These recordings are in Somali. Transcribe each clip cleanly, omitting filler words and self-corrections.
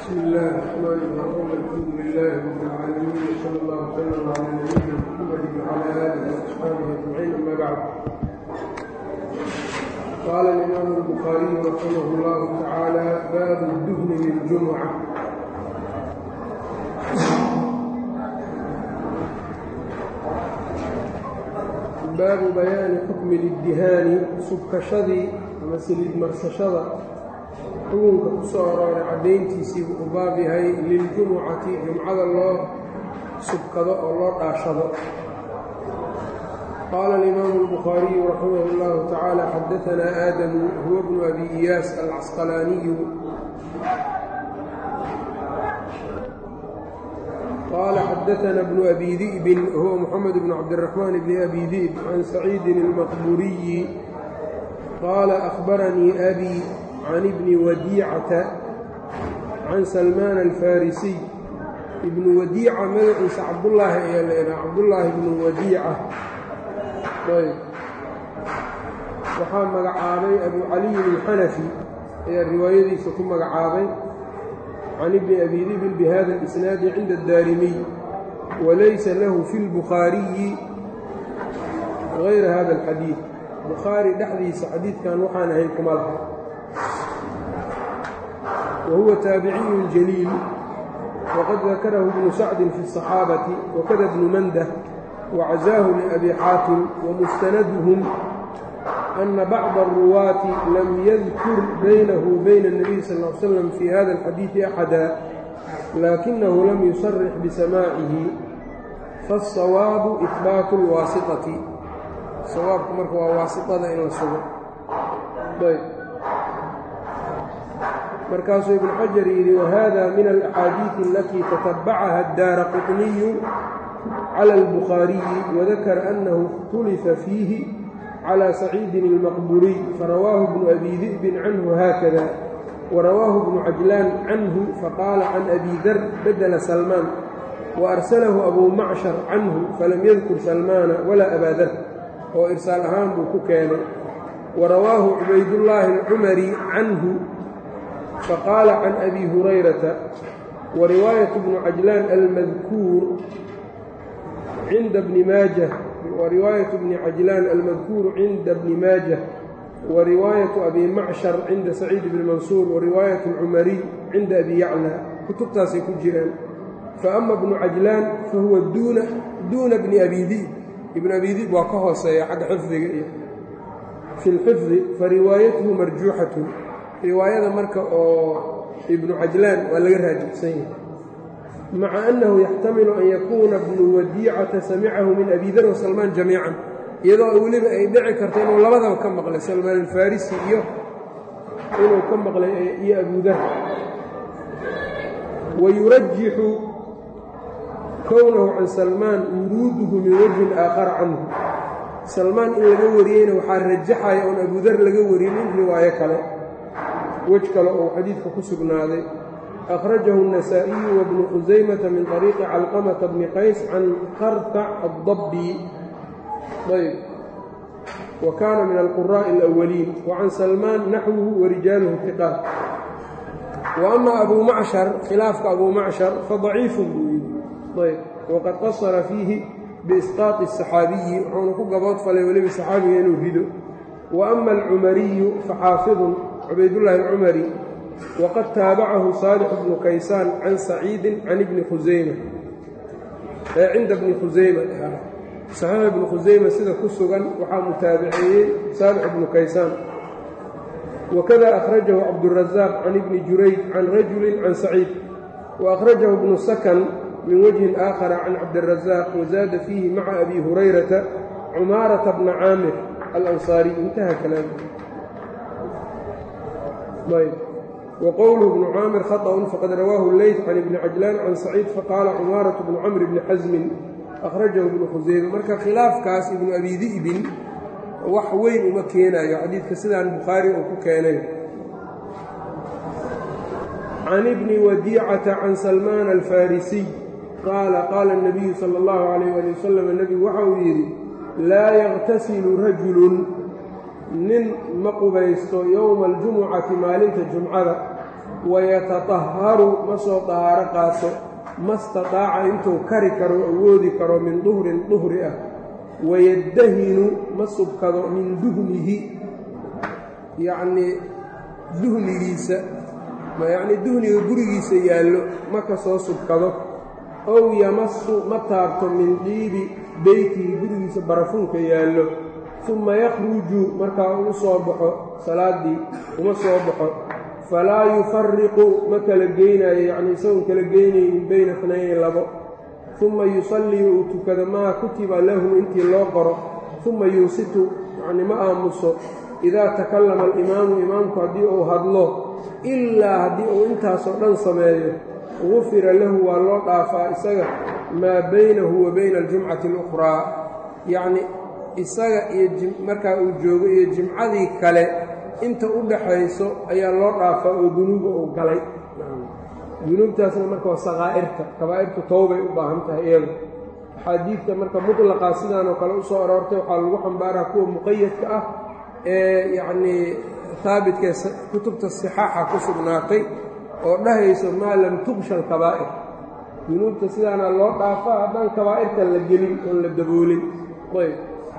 بسم الله الرحمن الرحيم. الحمد لله رب العالمين، وصلى الله وسلم على نبينا محمد وعلى اله واصحابه اجمعين. اما بعد، قال الامام البخاري رحمه الله تعالى: باب الدهن للجمعه. baabu bayaani xukmi liddihaani subkashadii ama saliid marsashada xukunka ku soo arooray caddayntiisii buu u baab yahay liljumucati jumcada loo subkado oo loo dhaashado. qaala alimaamu albukhaariyu raximah اllahu tacaala: xadaanaa aadamu huwa bnu abi iyaas alcasqalaaniyu qال xdثna بن أbي ذئب هو محمد بن عبدالرحمن بن أbي ذئب عن سعيد المqبuري qال أخبرني أbي عن بن وديcة عن سلمان الفاrسي. بن وديcة magaciisa cabdاللaahi ayaa l cabdاللaahi بن وديcة waxaa magacaabay أbu عalي الxنفي ayaa riwaayadiisa ku magacaabay can ibni abi dibin bihada اlisnaadi cinda addaarimiy walaysa lahu fi lbukhaariyi gayra hada alxadiid. bukhaari dhexdiisa xadiidkan waxaan ahayn kuma laha. wa huwa taabiciyun jaliil waqad dakarahu bnu sacdin fi الصaxaabati wakada bnu mandah wacazaahu liabi xaatim wamustanaduhum أن بعض الرواة لم يذكر بينه وبين النبي صلى الله عليه وسلم في هذا الحديث أحدا لكنه لم يصرح بسماعه فالصواب إثبات الواسطة. الصواب marka waa waasiطada in la sugo. markaasuu iبن xaجaر yidhi: وهذا من الأحاadيiث التي تتبعها الدارقطني على البخاري وذكر أنه اختلف فيه على سعيد المقبوري فرواه ابن أبي ذئب عنه هكذا، ورواه ابن عجلان عنه فقال عن أبي ذر بدل سلمان، وأرسله أبو معشر عنه فلم يذكر سلمان ولا أبا ذر وإرسال أهام بكوكان. ورواه عبيد الله العمري عنه فقال عن أبي هريرة. ورواية ابن عجلان المذكور عند ابن ماجه ورواية ابن عجلان المذكور عند ابن ماجه ورواية أبي معشر عند سعيد بن منصور ورواية العمري عند أبي يعلى كتبتاسي كجيران. فأما ابن عجلان فهو دون ابن أبي ذئب. ابن أبي ذئب وكهوسة حق حفظ في الحفظ فروايته مرجوحة. رواية مركة ابن عجلان ولا يرهج سيء، مع أنه يحتمل أن يكون ابن وديcة سمعه من أبي ذر وسلمان جميعا، iyadoo weliba ay dhici karta inuu labadaba ka maqlay سلمان الفاrسي iyo inuu ka maqlay iyo أبو ذر. ويرجح كونه عن سلمان وروده من وجه آخر عنه. سلمان in laga wariyeyna waxaa rajaxaya oon أبو ذر laga warinin riwaayo kale wej kale oo xadiidka ku sugnaaday. أخرجه النسائي وابن خزيمة من طريق علقمة بن قيس عن قرطع الضبي وكان من القراء الأولين. وعن سلمان نحوه ورجاله ثقات. وأما أبو معشر خلاف أبو معشر فضعيف وقد قصر فيه بإسقاط السحابي وعنقو قبض فليولي بسحابي ينوهده. وأما العمري فحافظ عبيد الله العمري وقد تابعه صالح بن كيسان عن سعيد عن ابن خزيمة عند ابن خزيمة. صحيح ابن خزيمة sida ku sugan waxaa mutaabiciyey صالح بن كيسان. وكذا أخرجه عبد الرزاق عن ابن جريج عن رجل عن سعيد. وأخرجه ابن السكن من وجه آخر عن عبد الرزاق وزاد فيه مع أبي هريرة عمارة بن عامر الأنصاري. انتهى كلامه. وقوله ابن عامر خطأ فقد رواه الليث عن ابن عجلان عن سعيد فقال عمارة بن عمرو بن حزم أخرجه ابن خزيمة. marka khilaafkaas ibnu abi di'bin wax weyn uma keenayo xadiidka sidaan bukhaari uu ku keenay. عن ابن وديcة عن سلمان الفاrسي قال قال النبي صلى الله عليه وآله وسلم النبي waxa uu yidhi: laa يغتسل رجل nin ma qubaysto yowma aljumucati maalinta jumcada wayataطaharu ma soo dahaaro qaato ma stataaca intuu kari karo awoodi karo min duhrin duhri ah wayaddahinu ma subkado min duhnihi yacnii duhnigiisa yacnii duhniga gurigiisa yaallo ma ka soo subkado ow yamasu ma taabto min diibi beytihi gurigiisa barafuunka yaallo uma yakhruju markaa uu soo baxo salaaddii uma soo baxo falaa yufariqu ma kala geynaayo yacnii isagoon kala geynaynin bayna itnayni labo uma yusallii uu tukado maa kutiba lahu intii loo qoro uma yunsitu yacnii ma aamuso idaa takallama alimaamu imaamku haddii uu hadlo ilaa haddii uu intaasoo dhan sameeyo gufira lahu waa loo dhaafaa isaga maa baynahu wa bayna aljumcati alukhraa yacnii isaga iyo markaa uu joogo iyo jimcadii kale inta u dhaxayso ayaa loo dhaafaa oo dunuuba uu galay dunuubtaasna marka waa saqaa'irta kabaa'irtu towbay u baahan tahay iyadu axaadiidta marka mutlaqaa sidaanoo kale u soo aroortay waxaa lagu xambaaraa kuwa muqayadka ah ee yacnii haabitkae kutubta sixaaxa ku sugnaatay oo dhahayso maa lam tuqsha alkabaa'ir dunuubta sidaana loo dhaafaa haddaan kabaa'irta la gelin oon la daboolin ayb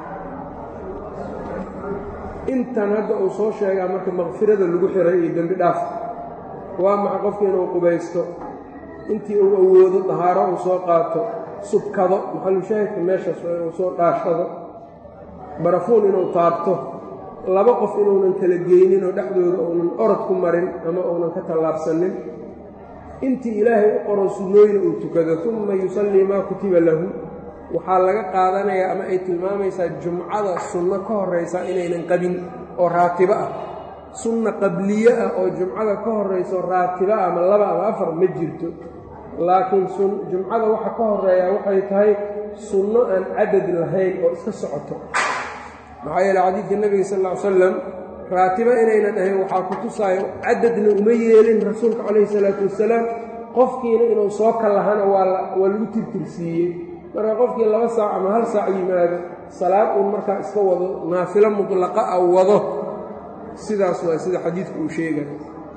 intan hadda uu soo sheegaa marka maqfirada lagu xiray iyo dembi dhaaf waa maxa qofka inuu qubaysto intii uu awoodo dahaaro uu soo qaato subkado maxalushaahidka meeshaas waa inuu soo dhaashado barafuun inuu taabto laba qof inuunan kala geynin oo dhexdooda uunan orod ku marin ama uunan ka tallaabsanin intii ilaahay u qoro sunnooyina uu tukado uma yusallii maa kutiba lahu waxaa laga qaadanayaa ama ay tilmaamaysaa jumcada sunno ka horraysa inaynan qabin oo raatibo ah sunna qabliye ah oo jumcada ka horrayso raatibo ah ama laba ama afar ma jirto laakiin jumcada waxa ka horreeyaa waxay tahay sunno aan cadad lahayn oo iska socoto maxaa yeele xadiidka nebiga sal ll ly slam raatibo inaynan ahayn waxaa ku tusaayo cadadna uma yeelin rasuulka calayhi salaatu wassalaam qofkiina inuu soo kallahana waa lagu tirtirsiiyey marka qofkii 2 saac ama 1 saac yimaado salaad uun markaa iska wado naafilo mutlaqa ah wado sidaas waa sida xadiidku uu sheegayo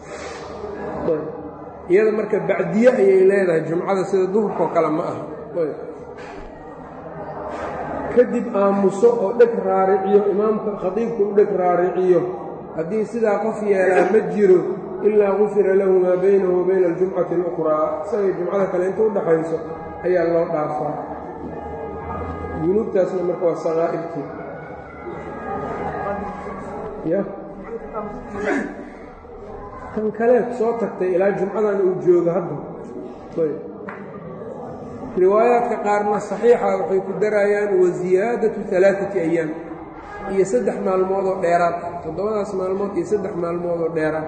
iyada marka bacdiye ayay leedahay jumcada sida duhurkoo kale ma aha kadib aamuso oo dheg raariciyo imaamka khadiibku u dheg raariciyo haddii sidaa qof yeelaa ma jiro ilaa gufira lahu maa baynahu wa bayna aljumcati alukhraa isagay jumcada kale inta u dhaxayso ayaa loo dhaafaa dunuubtaasna marka waa saqaa'irtii ya tan kaleed soo tagtay ilaa jumcadan uu joogo hadda riwaayaadka qaarna saxiixa waxay ku darayaan wasiyaadatu 3 ayaam iyo 3 maalmood oo dheeraad 7daas maalmood iyo 3 maalmood oo dheeraad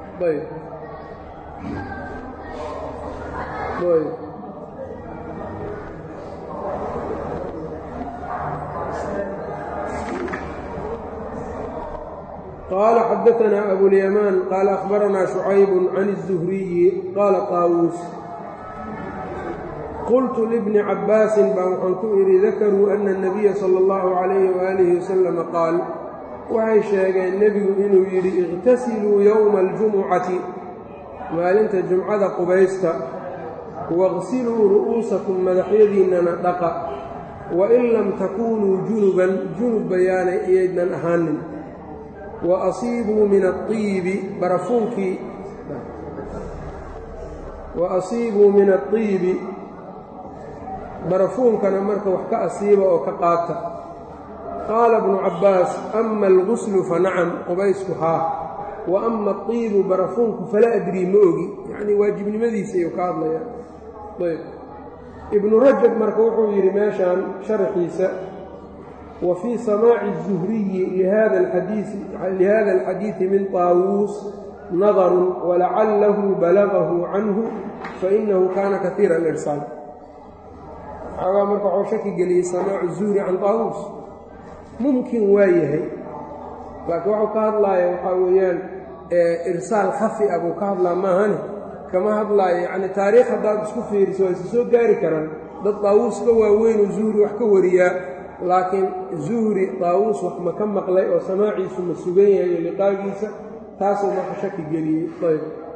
قال xدثنا أبو اليمان قال أخبرنا شعيب عن الزهري قال طاووس قلت لابن عباس baan waxaan ku idhi dakaruu أن النبي صلى الله عليه وآله وسلم قاal waxay sheegeen nebigu inuu yidhi اغtasiluu يومa الجuمعaةi maalinta jumcada qubaysta واغsiluu ru'uusakum madaxyadiinnana dhaqa وإn lam takunuu junuban junub bayaanay iyaydnan ahaanin وأصيibuu min الطiibi barafuunkana marka wax ka asiiba oo ka qaata qaala ibnu cabbaas ama alguslu fanacam qubaysku haa wa ama الطiibu barafuunku fala adrii ma ogi yacnii waajibnimadiisa ayuu ka hadlayaa ayb ibnu rajab marka wuxuu yidhi meeshaan sharxiisa وفي سماع الزهري لهذا الحديث من طاووس نظر ولعله بلغه عنه فإنه كان كثير الإرسال xoogaa marka waxuu shaki geliyey samaacu الزهري can طاووس mumkin waa yahay laakiin waxuu ka hadlaaya waxaa weeyaan irsaal khafi ah buu ka hadlaa maahane kama hadlaayo yacni taariikh haddaad isku fiiriso waa isa soo gaari karaan dad طاawuus ka waaweynuu zuhri wax ka wariyaa laakiin zuhri طaawuus wax ma ka maqlay oo samaaciisu ma sugan yahay iyo liqaagiisa taasuu marka shaki geliyey ayb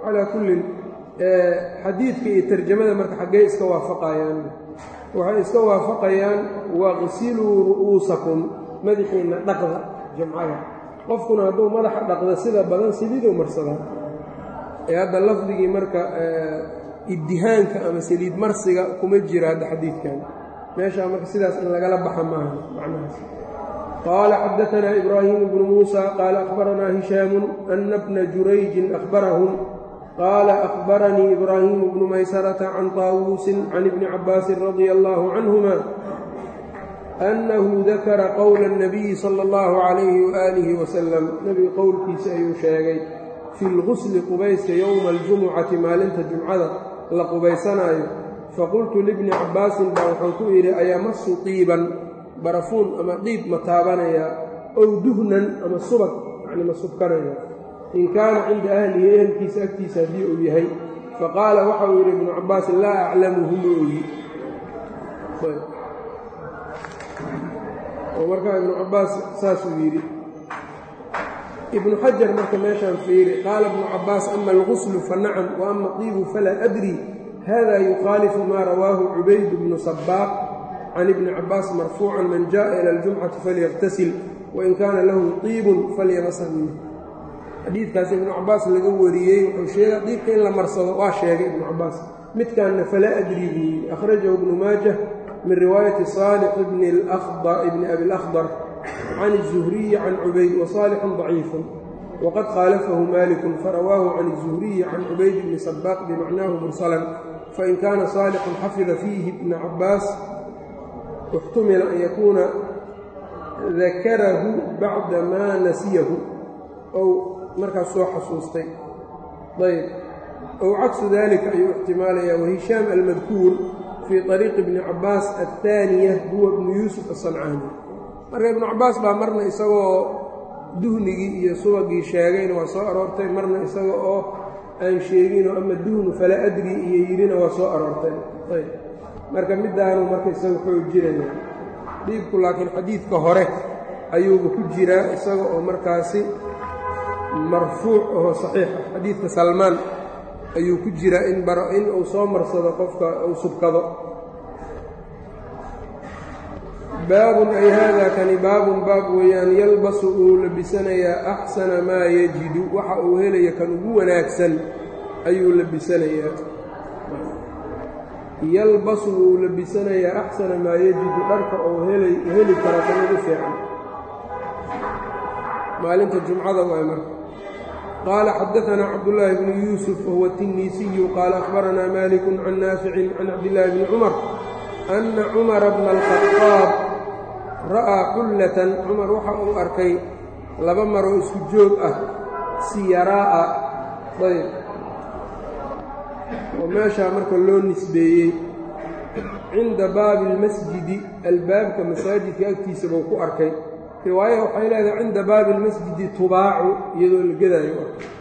calaa kullin xadiidka iyo tarjamada marka xaggey iska waafaqayaan waxay iska waafaqayaan waqsiluu ru'uusakum madaxiinna dhaqda jumcada qofkuna hadduu madaxa dhaqda sida badan saliiduu marsadaa hadda lafdigii marka ibdihaanka ama saliid marsiga kuma jira hadda xadiidkan meeshaa marka sidaas in lagala baxa maaha macnahaas qaala xadaanaa ibraahimu bnu muusa qaala akhbaranaa hishaamu ana bna jurayjin akhbarahum qaala akhbaranii ibraahimu bnu maysarata can taawuusin can ibni cabbaasin radia allaahu canhuma annahu dakara qowla الnabiyi sala اllahu calayhi waaalihi wasalam nebiga qowlkiisa ayuu sheegay fi lgusli qubayska yowma aljumucati maalinta jumcada la qubaysanaayo faqultu libni cabbaasin baa waxaan ku yidhi ayamasu diiban barafuun ama dhiib ma taabanayaa ow duhnan ama subag yacni ma subkanaya in kaana cinda ahlihi ehelkiisa agtiisa haddii uu yahay faqaala waxa uu yidhi ibnu cabbaas laa aclamuhu ma ogi oo markaa ibnu cabbaas saasuu yidhi ibnu xajar marka meeshaan fiiri qaala ibnu cabbaas ama alguslu fanacam wa ama diibu falaa adri hada yukhaalifu maa rawaahu cubayd bnu sabaaq can ibni cabbaas marfuucan man jaءa ila اljumcati falyaqtasil wain kaana lahu diibun falyamasa minhu xadiidkaas ibnu cabbaas laga wariyey wuxuu sheega diibka in la marsado waa sheegay ibnu cabbaas midkaanna falaa adri buu yidhi akhrajahu ibnu maajah min riwaayati saalix ibni abi اlakhdar can الzuhriyi can cubayd wasaalixun ضaciifun waqad khaalafahu malikun farawaahu can الzuhriyi can cubayd bni sabaaq bimacnaahu mursalan fain kaana saalixun xafida fiihi ibna cabbaas اxtumila an yakuuna dakarahu bacda maa nasiyahu ou markaas soo xasuustay ayb ow cagsu dalika ayuu ixtimaalayaa wahishaam almadkuur fii طariiqi ibni cabbaas aلthaaniya huwa ibnu yuusuf aلsancaani marka ibnu cabbaas baa marna isagoo duhnigii iyo subagii sheegayna waa soo aroortay marna isaga oo aan sheeginoo ama duhnu falaa adri iyo yidhina waa soo aroortay ayb marka midaanu marka isaga xoojinaya dhiibku laakiin xadiidka hore ayuuba ku jiraa isaga oo markaasi marfuuc oo saxiix ah xadiidka salmaan ayuu ku jiraa in uu soo marsado qofka uu subkado baabun ay haadaa kani baabun baab weeyaan yalbasu uu labisanayaa axsana maa yajidu waxa uu helaya kan ugu wanaagsan ayuu labisanayaa yalbasu uu labisanayaa axsana maa yajidu dharka uu heli karo kan ugu fiican maalinta jumcada waay marka qaala xadaanaa cabdullaahi bnu yuusuf wahuwa الtinisiyu qaala akhbaranaa maaliku can naaficin can cabdillaahi bni cumar ana cumara bna alkhadaab ra'aa xullatan cumar waxa uu arkay laba maroo isku joog ah siyaraa'a ayb oo meeshaa marka loo nisbeeyey cinda baabi اlmasjidi albaabka masaajidka agtiisa buu ku arkay riwaaya waxay leedahay cinda baabi اlmasjidi tubaacu iyadoo la gedaayo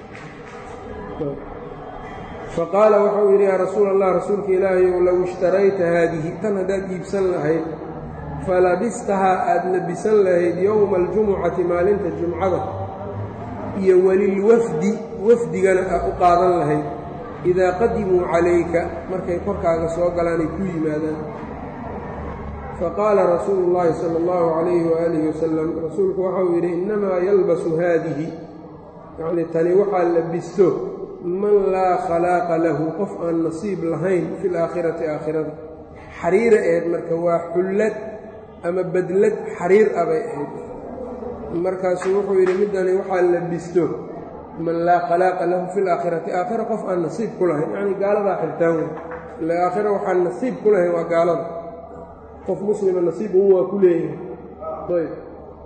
faqaala waxau yidhi yaa rasuula allah rasuulka ilaahayow low ishtarayta haadihi tan haddaad iibsan lahayd falabistahaa aad labisan lahayd yowma aljumucati maalinta jumcada iyo walilwafdi wafdigana aad u qaadan lahayd idaa qadimuu calayka markay korkaaga soo galaanay ku yimaadaan faqaala rasuulu llaahi sala allahu calayhi waaalihi wasalam rasuulku waxau yidhi innamaa yalbasu haadihi yacnii tani waxaa labisto man laa khalaaqa lahu qof aan nasiib lahayn fi laakhirati aakhirada xariira ahayd marka waa xullad ama badlad xariir ah bay ahayd markaasuu wuxuu yidhi middani waxaa labisto man laa khalaaqa lahu fi laakhirati aakhira qof aan nasiib ku lahayn yacnii gaaladaa xirtaan wey ila aakhira waxaan nasiib ku lahayn waa gaalada qof muslima nasiib ugu waa ku leeyahay ayb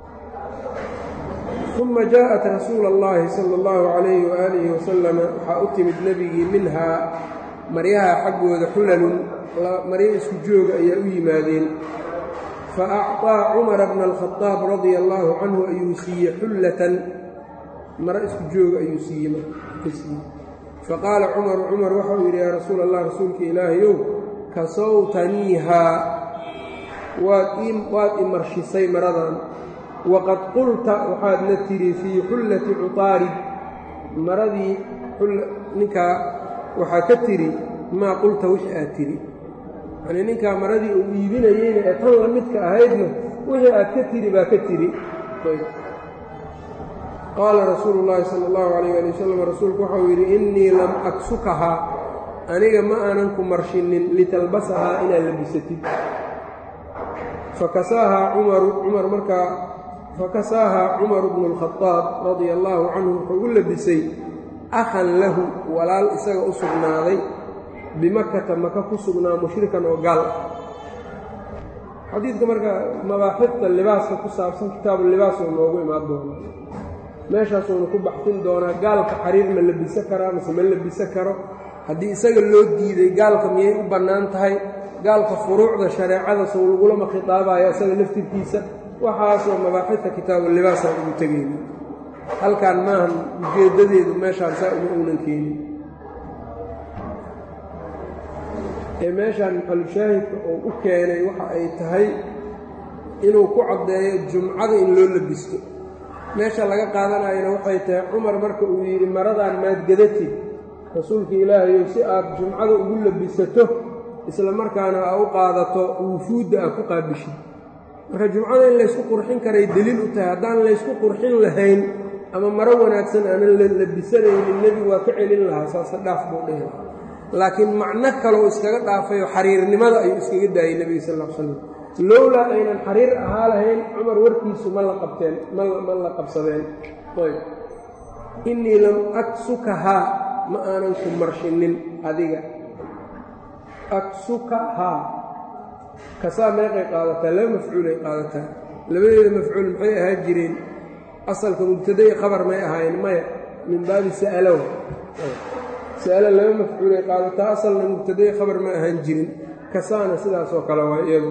uma jaaءat rasuula اllahi salى اllahu calayhi waaalihi wasalama waxaa u timid nebigii minhaa maryaha xaggooda xulalun maryo isku jooga ayaa u yimaadeen faacطaa cumara bna alkhadaab radia allaahu canhu ayuu siiyey xullatan maro isku jooga ayuu siiyey faqaala cumaru cumar waxau yidhi yaa rasuula allah rasuulka ilaahayow kasawtaniihaa waad imarshisay maradan waqad qulta waxaadna tidhi fii xullati cutaarid maradii ninkaa waxaa ka tiri maa qulta wixii aad tiri yacnii ninkaa maradii uu iibinayeyna ee tan la midka ahaydna wixii aad ka tiri baa ka tiri. qaala rasuulu llaahi sala allahu calayh ali wasalam rasuulku waxau yidhi innii lam aksukahaa aniga ma aanan ku marshinin litalbasahaa inaad labisatid. fakasaahaa cumaru bnu اlkhadaab radia allaahu canhu wuxuu u labisay akhan lahu walaal isaga u sugnaaday bimakata maka ku sugnaa mushrikan oo gaal ah. xadiidka marka mabaaxifta libaaska ku saabsan kitaabu libaas oo noogu imaan doona meeshaasuuna ku baxsin doonaa gaalka xariir ma labisan karaa mase ma labisan karo, haddii isaga loo diiday gaalka miyay u bannaan tahay, gaalka furuucda shareecada sow lagulama khitaabayo isaga laftirkiisa. waxaasoo mabaaxifta kitaabu libaasaan ugu tegayna halkaan maahan ujeeddadeedu meeshaan saa uma uunan keenin ee meeshaan maxalushaahidka oo u keenay waxa ay tahay inuu ku caddeeyo jumcada in loo labisto. meesha laga qaadanayana waxay tahay cumar marka uu yidhi maradaan maad gadatid rasuulka ilaahayow si aad jumcada ugu labisato isla markaana aa u qaadato wufuudda aad ku qaabishid. marka jumcada in laysku qurxin karay deliil u tahay. haddaan laysku qurxin lahayn ama maro wanaagsan aanan la labisanaynin nebigu waa ka celin lahaa saasa dhaaf buu dhehe. laakiin macno kaloo iskaga dhaafayoo xariirnimada ayuu iskaga daayey nebiga sal ll ly slam. lowlaa aynan xariir ahaa lahayn cumar warkiisu ma la qabsadeen. ayb innii lam aksukahaa ma aanan ku marshinin adiga. aksukahaa kasaa meeqay qaadataa? laba mafcuulay qaadataa. labadeeda mafcuul maxay ahaa jireen? asalka mubtada'i khabar may ahaayeen? maya, min baabi sa'alow. sa'alo laba mafcuulay qaadataa, asalna mubtada'i khabar ma ahaan jirin. kasaana sidaasoo kale waa iyadu.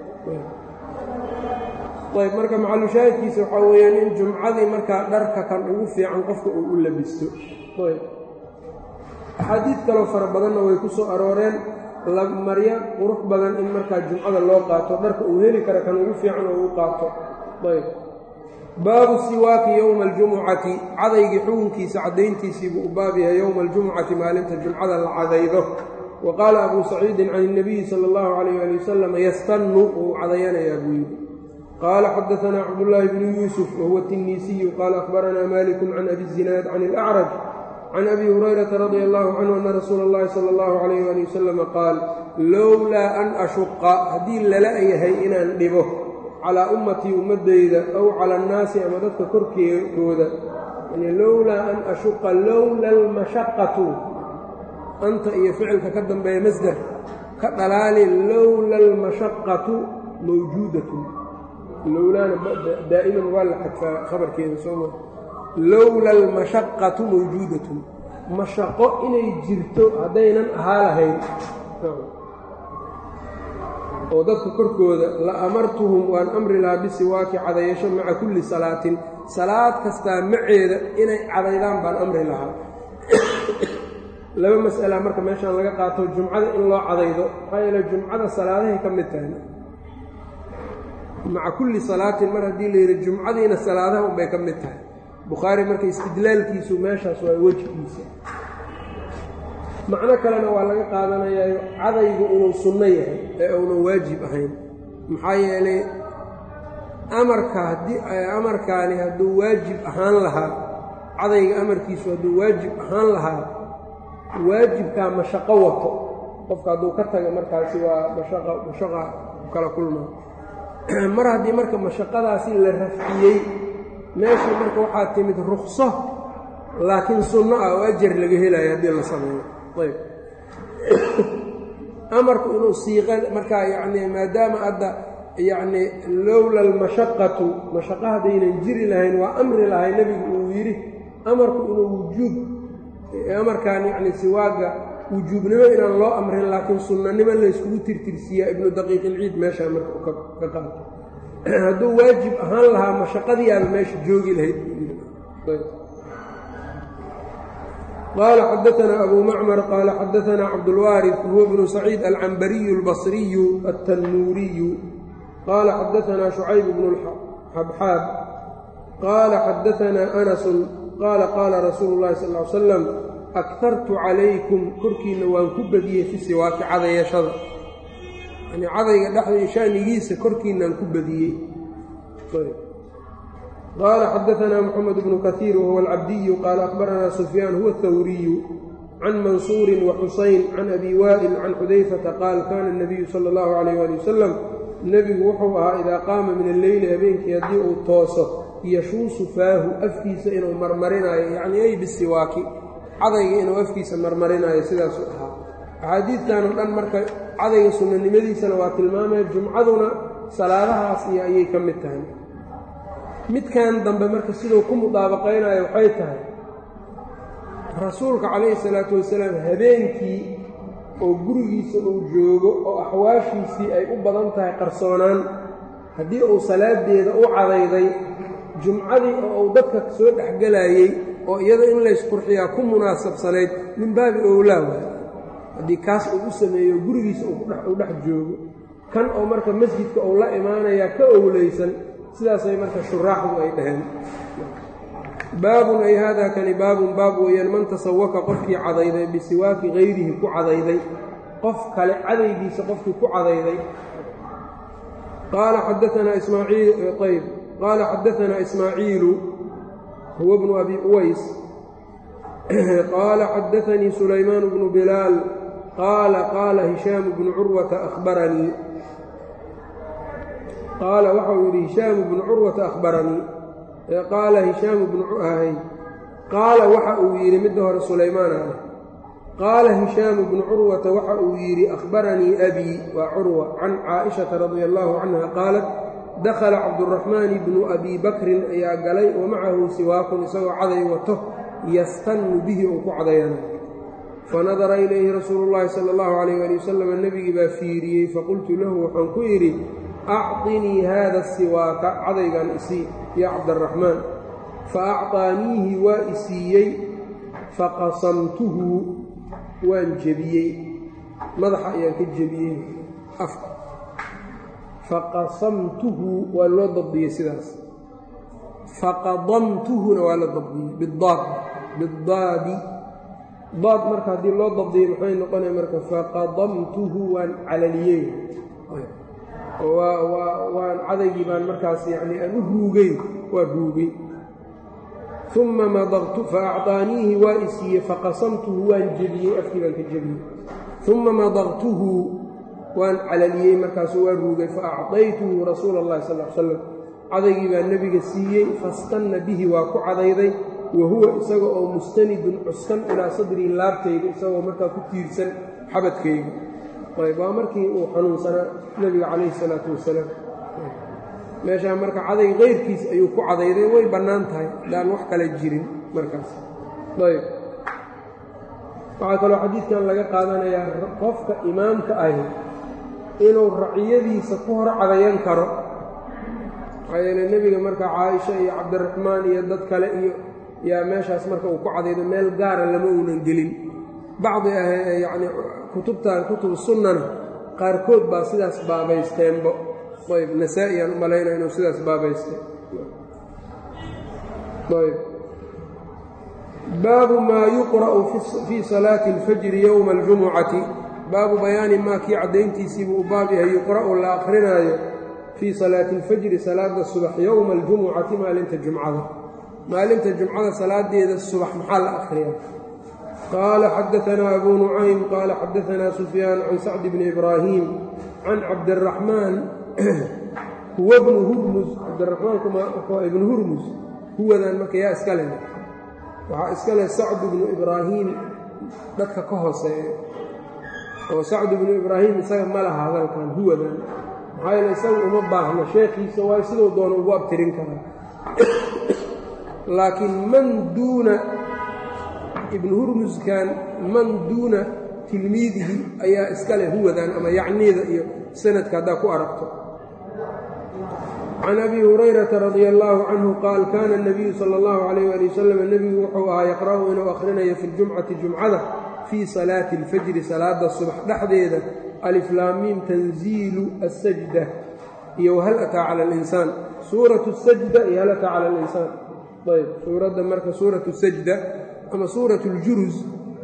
ayb marka maxalushaahidkiisa waxaa weeyaan in jumcadii markaa dharka kan ugu fiican qofka uu u labisto. ayb axaadiid kaloo fara badanna way ku soo arooreen maryo qurux badan in markaa jumcada loo qaato, dharka uu heli kara kan ugu fiican oo u qaato. ayb baabu siwaaki yowma aljumucati cadaygii xukunkiisa caddayntiisiibuu u baab yahay yowma aljumucati maalinta jumcada la cadaydo. wa qaala abuu saciidin can الnabiyi salى اllahu عalayh ali wasalam yastannu uu cadayanayaa buu yidhi. qaala xadaثanaa cabdullaahi bnu yuusuf wahuwa الtinisiyu qaala akhbaranaa maliku can abi الzinaad can اlأcraj can abi hurayrata radia allahu canhu ana rasuula اllahi salى اllahu عalayh ali wasalama qaal lowlaa an ashuqa haddii lala yahay inaan dhibo calaa ummatii ummaddayda aw cala annaasi ama dadka korkeedooda yani lowlaa an ashuqa lowla almashaqatu anta iyo ficilka ka dambeeya masder ka dhalaali lowla almashaqatu mawjuudatun. lowlaana daa'iman waa la xadfaa khabarkeeda sooma. lowla almashaqatu mawjuudatun mashaqo inay jirto haddaynan ahaa lahayn oo dadka korkooda la amartuhum waan amri lahaa bisiwaaki cadayasho maca kulli salaatin salaad kastaa maceeda inay cadaydaan baan amri lahaa. laba mas'ala marka meeshaan laga qaato jumcada in loo cadaydo maxaa yeele jumcada salaadahay ka mid tahay maca kulli salaatin mar haddii la yidhi jumcadiina salaadaha unbay ka mid tahay. bukhaari marka istidlaalkiisu meeshaas waa wejgiisa. macno kalena waa laga qaadanayaayo cadaygu inuu sunno yahay ee uunan waajib ahayn. maxaa yeelay amarkaani hadduu waajib ahaan lahaa, cadayga amarkiisu hadduu waajib ahaan lahaa, waajibkaa mashaqo wato qofka hadduu ka taga markaasi waa mashaqa kala kulmaa. mar haddii marka mashaqadaasi la rafciyey meeshii marka waxaa timid rukso laakiin sunno ah oo ajar laga helayo haddii la sameeyo. ayb amarku inuu siiqa markaa yacni maadaama hadda yacni lowla almashaqatu mashaqo haddaynan jiri lahayn waa amri lahay nebigu uu yidhi amarku inuu wujuub amarkaan yacni siwaaga wujuubnimo inaan loo amrin laakiin sunnanimo layskugu tirtirsiiyaa ibnu daqiiq ilciid meeshaa marka u ka qaato. hadduu waajib ahaan lahaa mashaqadiyaaba meesha joogi lahayd. qaala xadaanaa abu macmar qaala xadaanaa cabdulwaariث huwa bnu saciid alcambariyu اlbasriyu altannuuriyu qaala xadaanaa shucayb bnu xabxaab qaala xadaanaa anasun qaala qaala rasuulu اllahi sal ly slam aktartu calaykum korkiinna waan ku badiyey fi siwaaki cadayashada yani cadayga dhexda shaanigiisa korkiinaan ku badiyey. qaala xadaanaa moxamed bnu kaiir wahuwa alcabdiyu qaala akhbaranaa sufyaan huwa athawriyu can mansuurin wa xusayn can abi waa'il can xudayfata qaal kaana nabiyu sala allahu calayh waali wasalam nebigu wuxuu ahaa idaa qaama min alleyli habeenkii haddii uu tooso yashuusu faahu afkiisa inuu marmarinaayo yacnii ay bisiwaaki cadayga inuu afkiisa marmarinaayo sidaasuu ahaa. axaadiidtan oo dhan marka cadayga sunnanimadiisana waa tilmaamaya, jumcaduna salaadahaas iyo ayay ka mid tahay. midkan dambe marka siduu ku mudaabaqaynayo waxay tahay rasuulka calayhi salaatu wasalaam habeenkii oo gurigiisa uu joogo oo axwaashiisii ay u badan tahay qarsoonaan, haddii uu salaadeeda u cadayday jumcadii oo uu dadka soo dhexgelayey oo iyada in laysqurxiyaa ku munaasabsanayd min baabi owlaa waay haddii kaas uu u sameeyo gurigiisa uu dhex joogo, kan oo marka masjidka uu la imaanayaa ka owlaysan. sidaasay marka shuraaxdu ay dhaheen. baabun ay haadaa kani baabun baab weeyaan man tasawaka qofkii cadayday bisiwaaki hayrihi ku cadayday, qof kale cadaygiisa qofkii ku cadayday. qaala xadaanaa ismaaciilu huwa bnu abi uways qaala xadaanii sulaymaan bnu bilaal qaala hishaamu bnu curwata ahbaranii qaala waxau yidhi hishaamu bnu curwata ahbaranii qaala hishaamu bnu qaala waxa uu yidhi midda hore sulaymaan ah qaala hishaamu bnu curwata waxa uu yidhi akhbaranii abii waa curwa can caaishata radia allaahu canha qaalat dakhala cabduraxmaan bnu abi bakrin ayaa galay wa macahu siwaakun isagoo caday wato yastannu bihi uu ku cadayana. fanadara ilayhi rasuulu llaahi sala allahu calayh ali wasalam nebigii baa fiiriyey faqultu lahu waxaan ku yidhi acطinii haada siwaaka cadaygan isii ya cabdaraxmaan faacطaaniihi waa isiiyey faqasamtuhu waan jebiyey madaxa ayaan ka jebiyey afka faqasamtuhu waa loo dabdiyey sidaas faqadamtuhuna waa la dabdiyey bidaabi daad marka haddii loo dabdiyey maxay noqonaya marka faqadamtuhu waan calaliyey waan cadaygii baan markaas yani aan u ruugay waa ruugay. uma madaqtu faacطaaniihi waa isiiyey faqasamtuhu waan jebiyey afkii baan ka jebiyey. uma madaqtuhu waan calaliyey markaasu waa ruugay faacطaytuhu rasuula اllahi sal l slam cadaygii baa nebiga siiyey fastanna bihi waa ku cadayday wa huwa isaga oo mustanidun cuskan ilaa sadrii laabtayga isagoo markaa ku tiirsan xabadkayga. waa markii uu xanuunsanaa nebiga calayhi salaatu wasalaam. meeshaa marka caday keyrkiis ayuu ku cadayday, way bannaan tahay haddaan wax kale jirin markaas. waxaa kaloo xadiidkan laga qaadanayaa qofka imaamka ahi inuu raciyadiisa ku hor cadayan karo. maxaa yeele nebiga marka caaisha iyo cabdiraxmaan iyo dad kale iyo yaa meeshaas marka uu ku cadaydo meel gaara lama uunan gelin. bacdi yacni kutubu sunnana qaarkood baa sidaas baabaysteenbo. nasaa-i aan u malaynaa inuu sidaas baabaystay. baabu maa yuqra'u fii salaati اlfajri yowma اljumucati baabu bayaani maa kii caddayntiisiibuu u baab yahay yuqra'u la akrinaayo fii salaati اlfajri salaada subax yowma اljumucati maalinta jumcada salaadeeda subax maxaa la akhriyaa. qaala xadaanaa abu nucaym qaala xadaanaa sufyaan can sacdi bni ibraahim can cabdiraxmaan huwa bnu hurmus. cabdiraxmaanku ibnu hurmus huwadan marka yaa iska leh waxaa iska leh sacdu bnu ibraahim dadka ka hooseeya oo sacdu bnu ibraahim isaga ma laha hadalkan huwadan maxaa yeele isaga uma baahno sheekhiisa waayo siduu doono ugu abtirin karaa. laakiin man duuna ibnu hurmuskan man duuna tilmiidihi ayaa iska leh huwadan ama yacniida iyo sanadka haddaa ku aragto. can abi hurayrata radia allaahu canhu qaal kaana اnabiyu sala اllahu calayh ali wasalam nebigu wuxuu ahaa yaqra'u inuu akhrinayo fi ljumcati jumcada fii salaati اlfajri salaada subax dhexdeeda aliflaamiim tanziilu asajda iyo whal ataa cala alinsaan suuratu sajda iyo hal ataa cala alinsaan. ayb suuradda marka suuratu sajda ama suuratu اljurus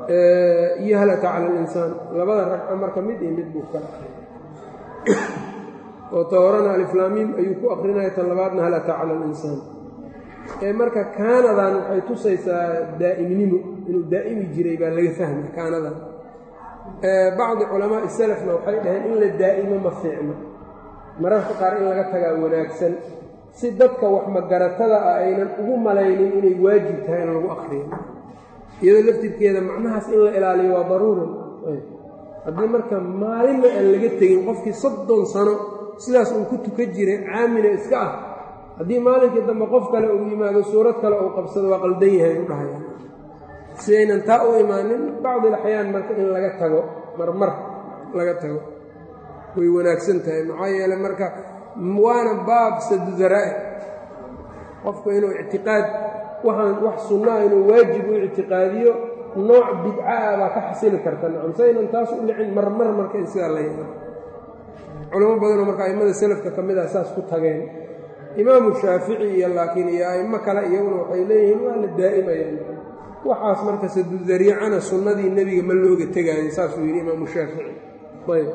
iyo hal ataa cala alinsaan labada ragco marka mid iyo mid buu ka akhriyay oo ta horena aliflaamiim ayuu ku akrinaya tan labaadna hal ataa cala alinsaan marka kaanadan waxay tusaysaa daa'imnimo inuu daa'imi jiray baa laga fahmay kaanadan bacdi culamaa'i salafna waxay dhaheen in la daa'imo ma fiicno mararka qaar in laga tagaa wanaagsan si dadka wax magaratada ah aynan ugu malaynin inay waajib tahay in lagu akhriyo iyadoo laftirkeeda macnahaas in la ilaaliyo waa daruuri haddii marka maalinna aan laga tegin qofkii 30 sano sidaas uu ku tukan jiray caamina iska ah haddii maalinkii dambe qof kale uu yimaado suurad kale uu qabsado waa qaldan yahay u dhahaya sidaynan taa u imaanin bacdi alaxyaan marka in laga tago marmar laga tago way wanaagsan tahay maxaa yeele marka waana baab sadu daraa'ic qofku inuu ictiqaad wax sunnaa inuu waajib u ictiqaadiyo nooc bidca baa ka xasili karta nacam saynan taas u dhicin marmar marka in sidaa la yidhaahdo culamo badanoo marka a'immada salafka ka mid ah saas ku tageen imaamu shaafici iyo laakiin iyo a'immo kale iyaguna waxay leeyihiin waa la daa'imayaan waxaas marka sadudariicana sunnadii nebiga ma looga tegaayo saasuu yidhi imaamu shaafici ayb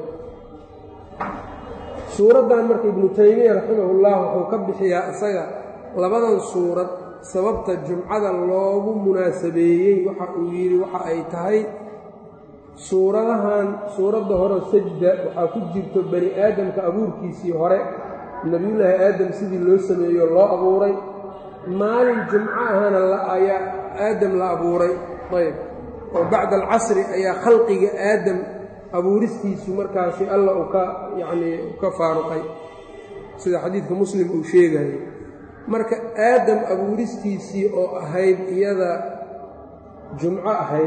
suuraddan marka ibnu taymiya raximahullah wuxuu ka bixiyaa isaga labadan suurad sababta jumcada loogu munaasabeeyey waxa uu yidhi waxa ay tahay suuradda hore sajda waxaa ku jirto bani aadamka abuurkiisii hore nebiyullaahi aadam sidii loo sameeyo loo abuuray maalin jumco ahana ayaa aadam la abuuray ayb oo bacda alcasri ayaa khalqiga aadam abuuristiisu markaasi alla uu ka faaruqay sida xadiidka muslim uu sheegayo marka aadam abuuristiisii oo ahayd iyada jumco ahayd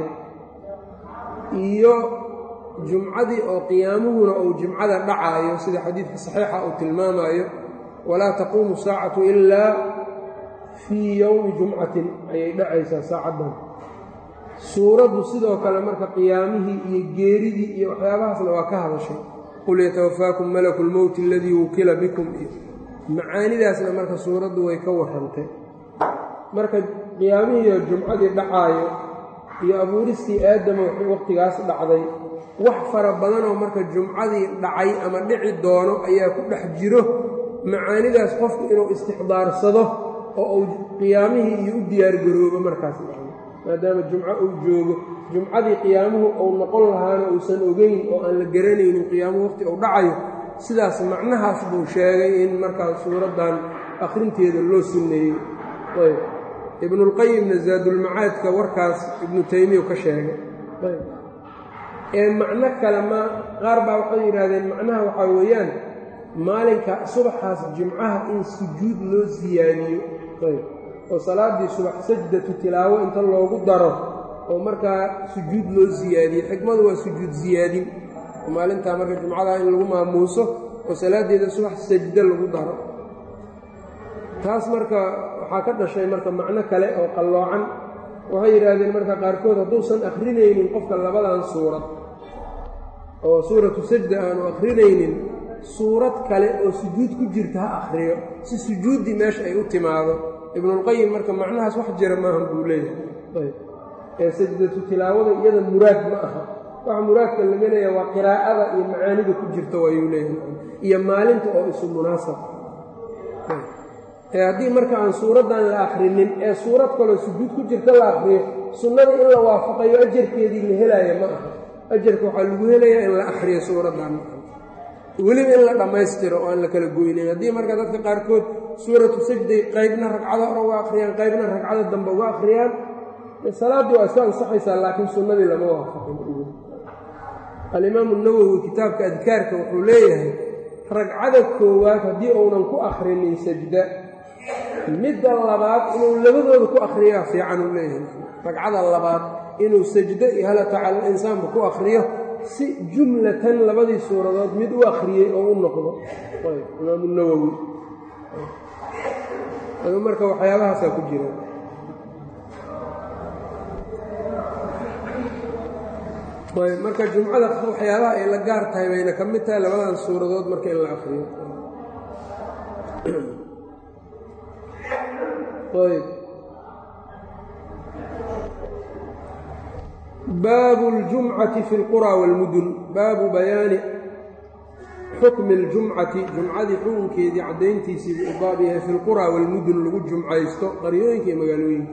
iyo jumcadii oo qiyaamuhuna uu jumcada dhacaayo sida xadiidka saxiixa uu tilmaamayo walaa taquumu saacatu ilaa fii yowmi jumcatin ayay dhacaysaa saacaddan suuraddu sidoo kale marka qiyaamihii iyo geeridii iyo waxyaabahaasna waa ka hadashay qul yatawafaakum malaku lmowti aladii wukila bikum iyo macaanidaasna marka suuraddu way ka warrantay marka qiyaamihiiyo jumcadii dhacaayo iyo abuuristii aadama waqtigaas dhacday wax fara badanoo marka jumcadii dhacay ama dhici doono ayaa ku dhex jiro macaanidaas qofku inuu istixdaarsado oo uu qiyaamihii iyo u diyaargaroobo markaas maadaama jumco uu joogo jumcadii qiyaamuhu uu noqon lahaana uusan ogeyn oo aan la garanaynin qiyaamuhu waqti uu dhacayo sidaas macnahaas buu sheegay in markaa suuraddan akhrinteeda loo sunneeyey ayb ibnulqayimna zaadulmacaadka warkaas ibnu taymiya ka sheegay ayb macno kale qaar baa waxay yidhaahdeen macnaha waxaa weeyaan maalinka subaxaas jimcaha in sujuud loo siyaadiyo ayb oo salaaddii subax sajdatu tilaawo inta loogu daro oo markaa sujuud loo siyaadiyo xikmadu waa sujuud siyaadin oo maalintaa marka jumcada in lagu maamuuso oo salaaddeeda subax sajdo lagu daro taas marka waxaa ka dhashay marka macno kale oo qalloocan waxay yidhaahdeen marka qaarkood hadduusan akhrinaynin qofka labadan suurad oo suuratu sajda aanu akhrinaynin suurad kale oo sujuud ku jirta ha akhriyo si sujuuddii meesha ay u timaado ibnulqayim marka macnahaas wax jira maahan buu leeyahay ee sajdatu tilaawada iyada muraad ma aha waxa muraadka laga leeyahay waa qiraa'ada iyo macaanida ku jirta waayuu leeyahay iyo maalinta oo isu munaasab haddii marka aan suuraddan la akhrinin ee suurad kaloo sujuud ku jirta la akhriyo sunnada in la waafaqayo ajarkeedii la helaayo ma aha ajarka waxaa lagu helayaa in la akhriyo suuraddan weliba in la dhammaystiro oo aan la kala goynayn haddii marka dadka qaarkood suuratu sajday qaybna ragcada hore uga akhriyaan qaybna ragcada dambe uga akhriyaan salaaddii waa iska ansaxaysaa laakiin sunnadii lama waafaqin alimaamu nawowi kitaabka adkaarka wuxuu leeyahay ragcada koowaad haddii uunan ku akhrinin sajda midda labaad inuu labadooda ku akhriyaa fiican uu leeyahay ragcada labaad inuu sajdo iyo hal ataa cala alinsaanba ku akhriyo si jumlatan labadii suuradood mid u akhriyey oo u noqdo imaamu nawowi adu marka waxyaabahaasaa ku jira marka jumcada waxyaabaha ay la gaar tahay bayna ka mid tahay labadan suuradood marka in la akhriyo ayb baabu اljumcati fi اlqurى wاlmudun baabu bayaani xukmi اljumcati jumcadii xukunkeedii caddayntiisii buu u baab yahay fi اlqurى wاlmudun lagu jumcaysto qaryooyinka iyo magaalooyinka.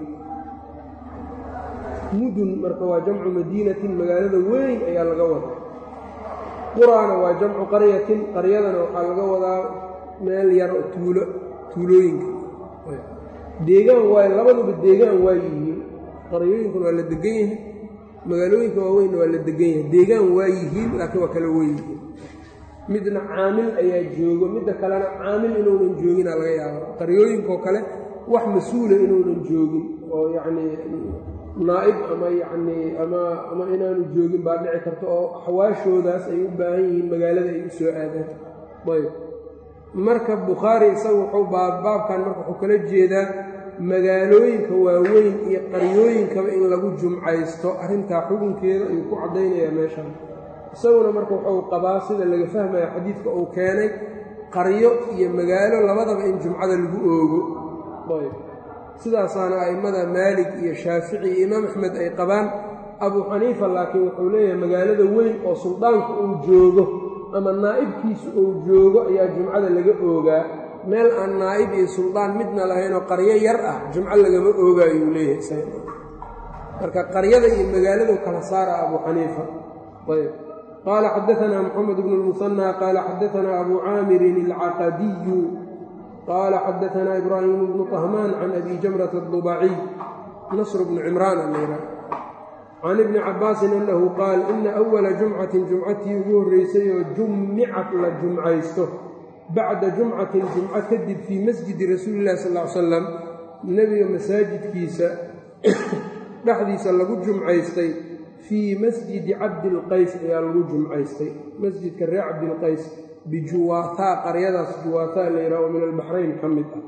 mudun marka waa jamcu madiinatin, magaalada weyn ayaa laga wadaa. quraana waa jamcu qaryatin, qaryadana waxaa laga wadaa meel yar oo tuulooyinka deegaan waay, labaduba deegaan waa yihiin. qaryooyinkuna waa la degan yahay, magaalooyinka waaweynna waa la degan yahay. deegaan waa yihiin laakiin waa kala weyn yihiin. midna caamil ayaa joogo, midda kalena caamil inuunan joogina laga yaaba. qaryooyinkoo kale wax mas-uula inuunan joogin oo yacnii naa'ib ama yacnii ama inaanu joogin baa dhici karta, oo xawaashoodaas ay u baahan yihiin magaalada ay u soo aadaan. ayb marka bukhaari isagu wuxuu baabkan marka wuxuu kala jeedaa magaalooyinka waaweyn iyo qaryooyinkaba in lagu jumcaysto, arrintaa xukunkeeda ayuu ku caddaynayaa meeshan. isaguna marka wuxuu qabaa sida laga fahmaya xadiidka uu keenay, qaryo iyo magaalo labadaba in jumcada lagu oogo. ayb sidaasaana a'immada maalig iyo shaafici iyo imaam axmed ay qabaan. abuu xaniifa laakiin wuxuu leeyahay magaalada weyn oo suldaanku uu joogo ama naa'ibkiisu uu joogo ayaa jumcada laga oogaa. meel aan naa'ib iyo suldaan midna lahaynoo qaryo yar ah jumco lagama ooga ayuu leeyahay. marka qaryada iyo magaaladu kala saara abuu xaniifa. ayb qaala xadaanaa moxamed bnu lmusanى qaala xadaanaa abuu caamirin alcaqadiyu qaala xadaanaa ibraahimu bnu طahmaan can abi jamrata adubaciy nasr bnu cimraan aleyra can ibni cabaasin annahu qaal ina awala jumcatin jumcatii ugu horraysay oo jummicat la jumcaysto bacda jumcatin jumco kadib fii masjidi rasuuli illahi sal ly slam, nebiga masaajidkiisa dhexdiisa lagu jumcaystay, fii masjidi cabdilqays ayaa lagu jumcaystay, masjidka reer cabdilqays bijuwaataa, qaryadaas juwaataa la yidhaha oo min albaxrayn ka mid ah.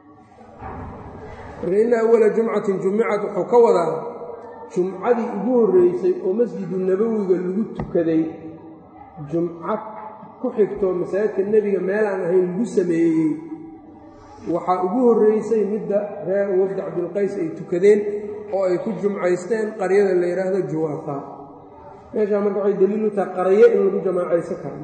marka ina awala jumcatin jummicat wuxuu ka wadaa jumcadii ugu horreysay oo masjidu nabowiga lagu tukaday, jumco ku xigto masaajidka nebiga meel aan ahayn lagu sameeyey, waxaa ugu horreysay midda reer wafdi cabdilqays ay tukadeen oo ay ku jumcaysteen qaryada la yidhaahdo juwaataa. meeshaa marka waxay daliil u tahay qaryo in lagu jamaacaysan karo.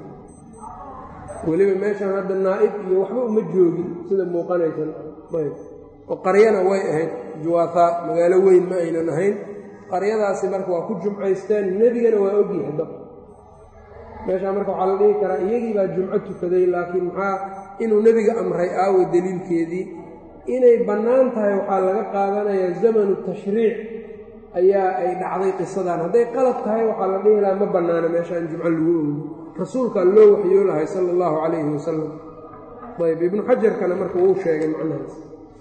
weliba meeshaan hadda naa'ib iyo waxba uma joogin sida muuqanaysan. ayb oo qaryana way ahayd juwaataa, magaalo weyn ma aynan ahayn. qaryadaasi marka waa ku jumcaysteen, nebigana waa ogyahay dab. meeshaa marka waxaa la dhihi karaa iyagii baa jumco tukaday, laakiin maxaa inuu nebiga amray aawo daliilkeedii inay bannaan tahay waxaa laga qaadanayaa zamanu tashriic ayaa ay dhacday qisadan. hadday qalad tahay waxaa la dhihi lahaa ma bannaana meeshaan jumco lagu oogo, rasuulkaa loo waxyoo lahay sala allahu calayhi wasalam. ayb ibnu xajarkana marka wuu sheegay macnahaas.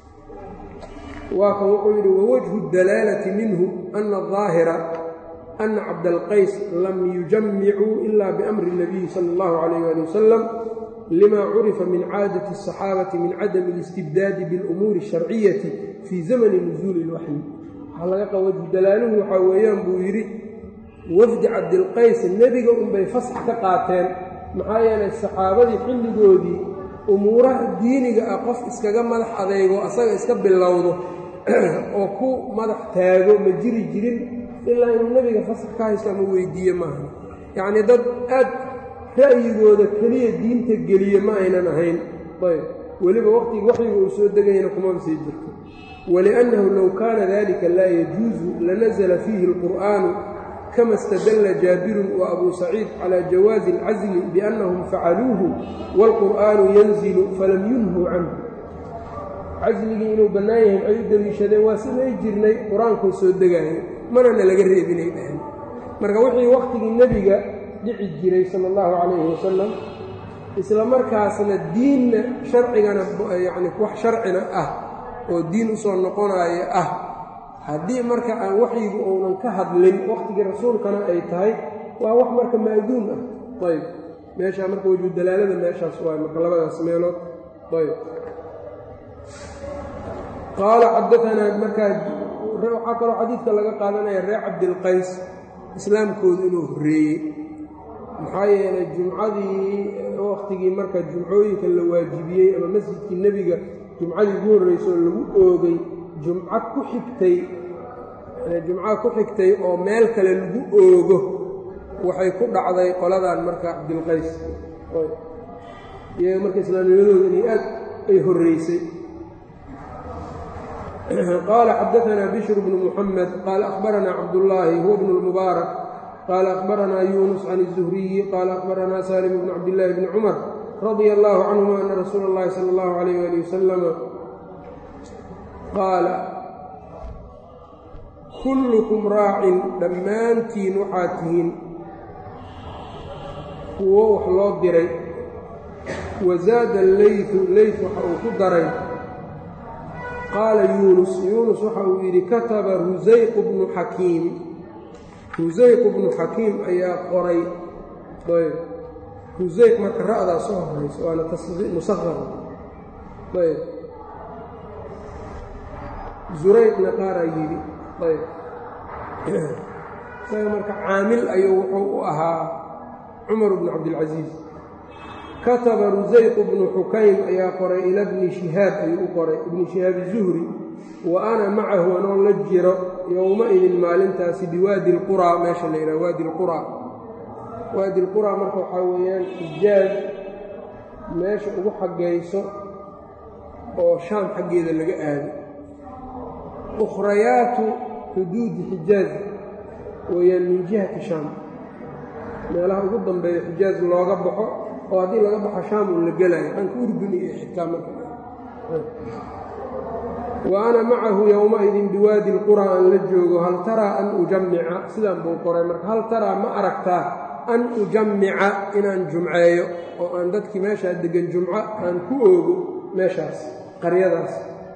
waa kan wuxuu yidhi wawajhu dalaalati minhu ana ahaahira ana cabdalqays lam yujamicuu ila biamri اnabiyi sala اllahu calayh ali wasalam lima curifa min caadati الصaxaabati min cadami اlistibdaadi biاlumuuri الsharciyati fii zamani nusuuli اlwaxyi. waxaa laga qaba wajhu dalaaluhu waxaa weeyaan buu yidhi wafdi cabdilqays nebiga unbay fasax ka qaateen, maxaa yeelay saxaabadii xilligoodii umuuraha diiniga ah qof iskaga madax adeego asaga iska bilowdo oo ku madax taago ma jiri jirin ilaa inuu nebiga fasax ka haysto ama weydiiye maaha. yacnii dad aad ra'yigooda keliya diinta geliye ma aynan ahayn. ayb weliba waqtigii waxyiga uu soo degayana kumaba sii jirto. waliannahu low kaana dalika laa yajuusu lanazla fiihi اlqur'aanu kama istadalla jaabirun wa abuu saciid calaa jawaazi اlcazli biannahum facaluuhu wاlqur'aanu yanzilu falam yunhuu canhu. casligii inuu bannaan yahay ay u deliishadeen waa samay jirnay, qur-aankuu soo degaayo manana laga reebinay dhahen. marka wixii wakhtigii nebiga dhici jiray sala allahu calayhi wasalam, isla markaasna diinna sharcigana yacni wax sharcina ah oo diin usoo noqonaya ah, haddii marka aan waxyigu uunan ka hadlin wakhtigii rasuulkana ay tahay waa wax marka maaduum ah. ayb meeshaa marka wajhu dalaalada meeshaas waay marka labadaas meelood. ayb qaala xadaanaa markaa waxaa kaloo xadiidka laga qaadanaya reer cabdilqays islaamkoodu inuu horreeyey, maxaa yeelay jumcadii wakhtigii marka jumcooyinka la waajibiyey ama masjidkii nebiga jumcadii ugu horreysay oo lagu oogay jumco ku xigtay jumco ku xigtay oo meel kale lagu oogo waxay ku dhacday qoladan marka cabdilqays iyaga marka islaamnimadooda inay aad ay horreysay. qaala xadaanaa bishr bnu muxamed qaala akhbaranaa cabdullaahi huwa bnu lmubaarak qaala akhbaranaa yuunus can الzuhriyi qaala akhbaranaa salim bnu cabdillaahi bni cumar radia allahu canhuma ana rasuula اllahi sala اllahu alayh ali wasalama qaala kullukum raacin dhammaantiin waxaad tihiin kuwo wax loo diray. wazaada leytu leyt waxa uu ku daray qaala yuunus waxa uu yidhi kataba rusayq bnu xakiim ayaa qoray. ayb rusayq marka ra'daa soo horayso waana musaqar. ayb zurayqna qaaraa yidhi. ayb isaga marka caamil ayuu wuxuu u ahaa cumar bnu cabdilcasiis. kataba rusayq bnu xukaym ayaa qoray ila bni shihaab ayuu u qoray ibni shihaab zuhri wa ana macahu anoo la jiro yowma-idin maalintaasi biwaadi lquraa meesha la yidhaha waadi lquraa. waadi lquraa marka waxaa weeyaan xijaaj meesha ugu xaggayso oo shaam xaggeeda laga aado. ukhrayaatu xuduudi xijaaj weeyaan min jihati shaam, meelaha ugu dambeeya xijaaj looga baxo oo haddii laga baxo shaam uu la gelaayo dhanka urdun iyo xitaa marka. wa ana macahu yowma-idin biwaadi lquraa aan la joogo hal taraa an ujammica sidaan buu qoray marka hal taraa ma aragtaa an ujammica inaan jumceeyo oo aan dadkii meeshaa deggan jumco aan ku oogo meeshaas qaryadaas.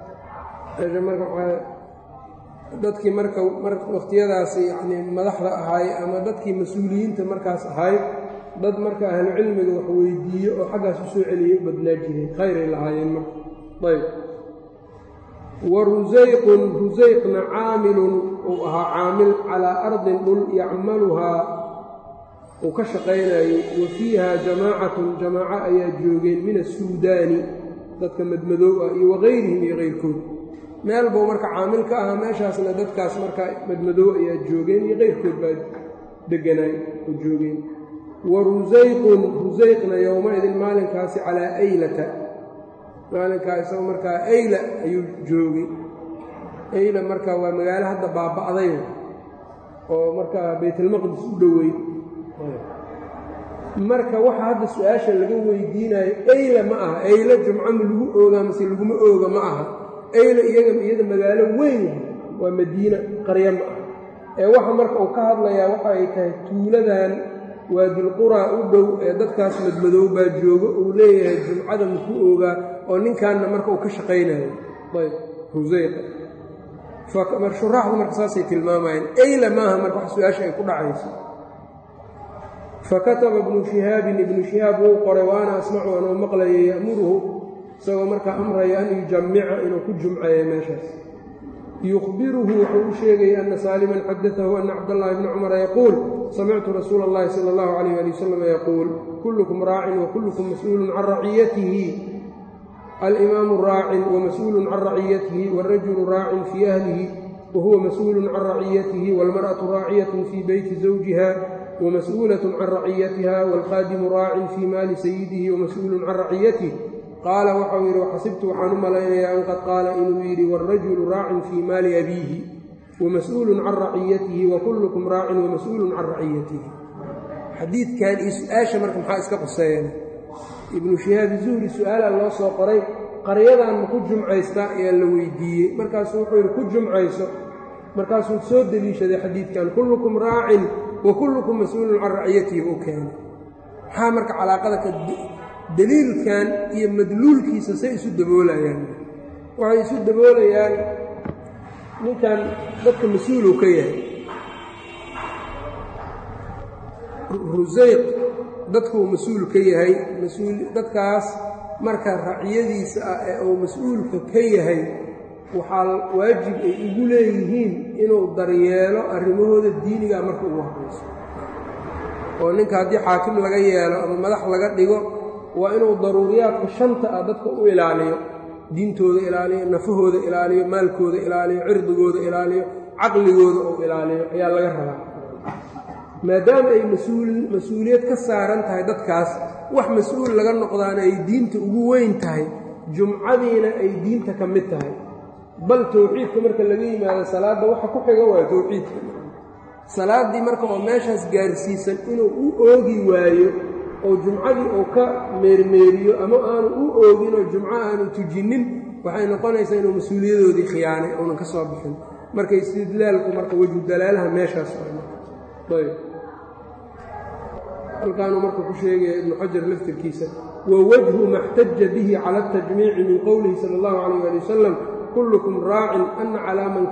dadkii marka waqtiyadaas yacnii madaxda ahaay ama dadkii mas-uuliyiinta markaas ahayd dad marka ahlu cilmiga wax weydiiyo oo xaggaas u soo celiyay u badnaa jireen khayray lahaayeen marka. ayb wa rusayqna caamilun uu ahaa caamil calaa ardin dhul yacmaluhaa uu ka shaqaynayey wa fiiha jamaacatun jamaaco ayaa joogeen min asuudaani dadka madmadoow ah iyo wagayrihim iyo kayrkood. meel buu marka caamil ka ahaa meeshaasna dadkaas marka madmadoow ayaa joogeen iyo kayrkood baa deganaay oo joogeen. wa rusayqna yowma-idin maalinkaasi calaa aylata maalinkaa isagoo markaa ayla ayuu joogay. ayla marka waa magaalo hadda baaba'day oo markaa baytalmaqdis u dhoweyd. marka waxa hadda su-aasha laga weydiinayo ayla ma aha ayla jumco ma lagu oogaa mase laguma ooga ma aha. ayla iyada magaalo weyn waa madiina qarya ma ah ee waxa marka uu ka hadlayaa waxa ay tahay tuuladan waadilquraa u dhow ee dadkaas madmadoow baa joogo uu leeyahay jumcada maku oogaa oo ninkaanna marka uu ka shaqaynayo. ayb rusayqa shuraaxdu marka saasay tilmaamayeen ayla maaha marka wax su-aasha ay ku dhacayso. fakataba ibnu shihaab wuu qoray wa ana asmacu anoo maqlayay ya'muruhu isagoo markaa amraya an yujammica inuu ku jumceeyo meeshaas. yukhbiruhu wuxuu u sheegayay ana saaliman xadatahu ana cabdallaahi bni cumara yaquul samictu rasuula اllahi sala اllahu alayh ali wasalam yaquul kullukum raacin wa kullukum mas-uulun can raciyatihi. alimaamu raacin wamas-uulun can raciyatihi wاlrajulu raacin fii ahlihi wahuwa mas-uulun can raciyatihi wاlmar'atu raaciyatun fii beyti zawjiha wamas-uulatun can raciyatiha wاlqaadimu raacin fii maali sayidihi wamas-uulun can raciyatihi. qaala waxau yidhi waxasibtu waxaan u malaynayaa an qad qaala inuu yidhi wاlrajulu raacin fii maali abiihi wamas-uulun can raciyatihi wakullukum raacin wamas-uulun can raciyatihi. xadiidkan iyo su-aasha marka maxaa iska quseeyeen? ibnu shihaab zuhri su-aalaa loo soo qoray qaryadan ma ku jumcaystaa ayaa la weydiiyey. markaasuu wuxuu yidhi ku jumcayso. markaasuu soo deliishaday xadiidkan kullukum raacin wa kullukum mas-uulun can raciyatihi u keenay. maxaa marka calaaqada ka deliilkan iyo madluulkiisa say isu daboolayaan? waxay isu daboolayaan ninkan dadka mas-uuluu ka yahay. rusayq dadka uu mas-uul ka yahay dadkaas marka raciyadiisa ah ee uu mas-uulka ka yahay waxaa waajib ay ugu leeyihiin inuu daryeelo arrimahooda diiniga marka ugu horrayso. oo ninka haddii xaakim laga yeelo ama madax laga dhigo waa inuu daruuriyaadka shanta ah dadka u ilaaliyo, diintooda ilaaliyo, nafahooda ilaaliyo, maalkooda ilaaliyo, cirdigooda ilaaliyo, caqligooda uu ilaaliyo ayaa laga rabaa maadaama ay mas-uuliyad ka saaran tahay dadkaas wax mas-uul laga noqdaana ay diinta ugu weyn tahay jumcadiina ay diinta ka mid tahay bal towxiidka marka laga yimaado salaadda waxa ku xiga waa towxiidka salaaddii marka oo meeshaas gaarsiisan inuu u oogi waayo oo jumcadii uu ka meermeeriyo ama aanu u oogin oo jumco aanu tujinnin waxay noqonaysaa inuu mas-uuliyadoodii khiyaanay uunan ka soo bixin marka istidlaalku marka wejhu dalaalaha meeshaas ayb halkaanuu marka ku sheegaya ibnu xajar laftirkiisa wawajhu ma اxtaja bihi cala اtajmiici min qowlihi sala اllahu calayh ali wasalam kullukum raacin ana calaa man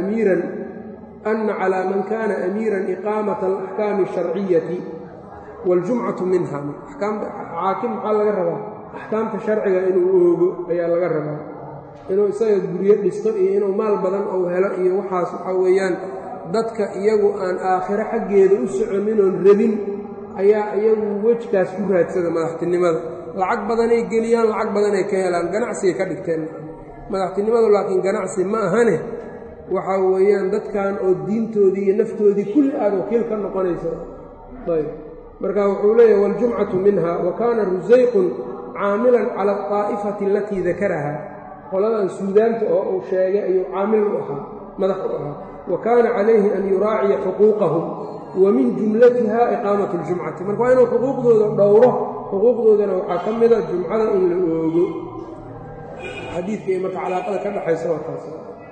kana amiiran iqaamata alaxkaami الsharciyati waاljumcatu minha xaakim maxaa laga rabaa axkaamta sharciga inuu oogo ayaa laga rabaa inuu isaga guryo dhisto iyo inuu maal badan ou helo iyo waxaas waxaa weeyaan dadka iyagu aan aakhiro xaggeeda u soconin oon rabin ayaa iyagu wejkaas ku raadsada madaxtinimada lacag badanay geliyaan lacag badanay ka helaan ganacsigay ka dhigteen madaxtinimadu laakiin ganacsi ma ahane waxaa weeyaan dadkan oo diintoodii iyo naftoodii kulli aad wakiil ka noqonaysa ayb marka wuxuu leeyahy waاljumcatu minha wa kaana rusayqun caamilan cala alطaa'ifati alatii dakaraha qoladan suudaanta oo uu sheegay ayuu caamil u ahaa madax u ahaa wa kaana calayhi an yuraaciya xuquuqahum wa min jumlatiha iqaamatu اljumcati marka waa inuu xuquuqdooda dhowro xuquuqdoodana waxaa ka mida jumcada in la oogo xadiidka iyo marka calaaqada ka dhaxaysa waa taas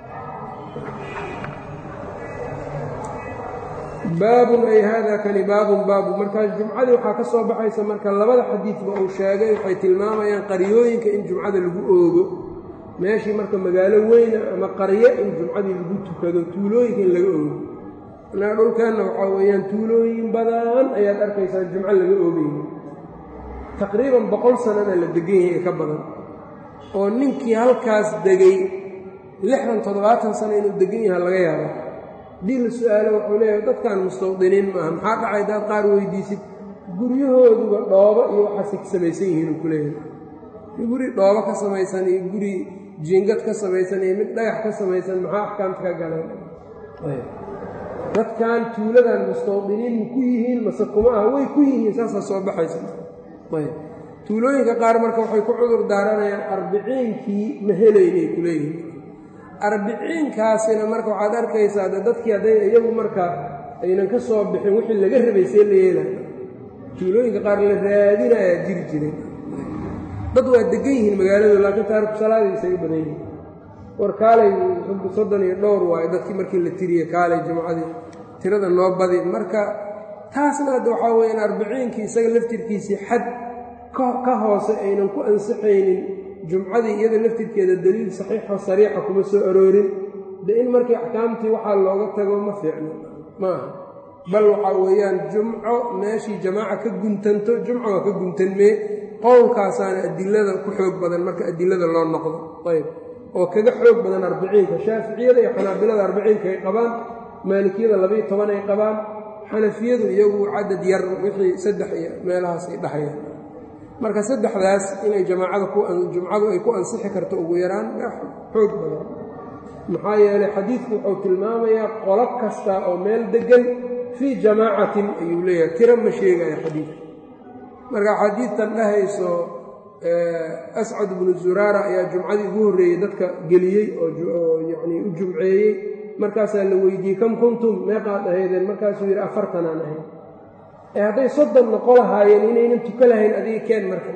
baabun ay hada kani baabun baabu markaa jumcadii waxaa ka soo baxaysa marka labada xadiidba uu sheegay waxay tilmaamayaan qaryooyinka in jumcada lagu oogo meeshii marka magaalo weyna ama qaryo in jumcadii lagu tukado tuulooyinka in laga oogo annaga dhulkeenna waxaa weeyaan tuulooyin badan ayaad arkaysaa jumco laga oogayna taqriiban 100 sanana la degan yahay ka badan oo ninkii halkaas degay 60-70 sano inuu degan yahay laga yaaba haddii la su-aalo wuxuu leeyahay dadkan mustawdiniin maaha maxaa dhacay daad qaar weydiisid guryahooduba dhoobo iyo waxaasay ka samaysan yihiin uu ku leeyahay guri dhoobo ka samaysan iyo guri jiingad ka samaysan iyo mid dhagax ka samaysan maxaa axkaamta ka galeen dadkan tuuladan mustawdiniin ma ku yihiin mase kuma ah way ku yihiin saasaa soo baxaysa tuulooyinka qaar marka waxay ku cudur daaranayaan arbiciinkii ma helaynay ku leeyihiin arbiciinkaasina marka waxaad arkaysaa dadkii hadday iyagu marka aynan ka soo bixin wixii laga rabay see la yeelay tuulooyinka qaar la raadinayaa jiri jiray dad waa degan yihiin magaaladu laakiin taariku salaadiisa ay badan yihiin war kaalay 32 waaye dadkii markii la tiriyey kaalay jumcadii tirada noo badi marka taasna hadda waxaa weeyaan arbiciinkii isaga laftirkiisii xad ka hoose aynan ku ansixaynin jumcadii iyada laftirkeeda daliil saxiixo sariixa kuma soo aroorin de in markii axkaamtii waxaa looga tago ma fiicno maaha bal waxaa weeyaan jumco meeshii jamaaca ka guntanto jumco waa ka guntanmee qowlkaasaana adilada ku xoog badan marka adilada loo noqdo ayb oo kaga xoog badan arbiciinka shaaficiyada iyo xanaabilada arbiciinka ay qabaan maalikiyada 12 ay qabaan xanafiyadu iyagu cadad yar wixii 3 iyo meelahaas ay dhahayaan marka saddexdaas inay jumcadu ay ku ansixi karto ugu yaraan xoog badan maxaa yeelay xadiidku wuxuu tilmaamayaa qolo kasta oo meel degan fii jamaacatin ayuu leeyahay tiro ma sheegaya xadiidka marka xadiidtan dhahayso ascad bnu zuraara ayaa jumcadii ugu horreeyey dadka geliyey oo yacnii u jumceeyey markaasaa la weydiiyey kam kuntum meeqaad ahaydeen markaasuu yidhi 40 aan ahayd hadday 30 noqo lahaayeen inaynan tuka lahayn adiga keen marka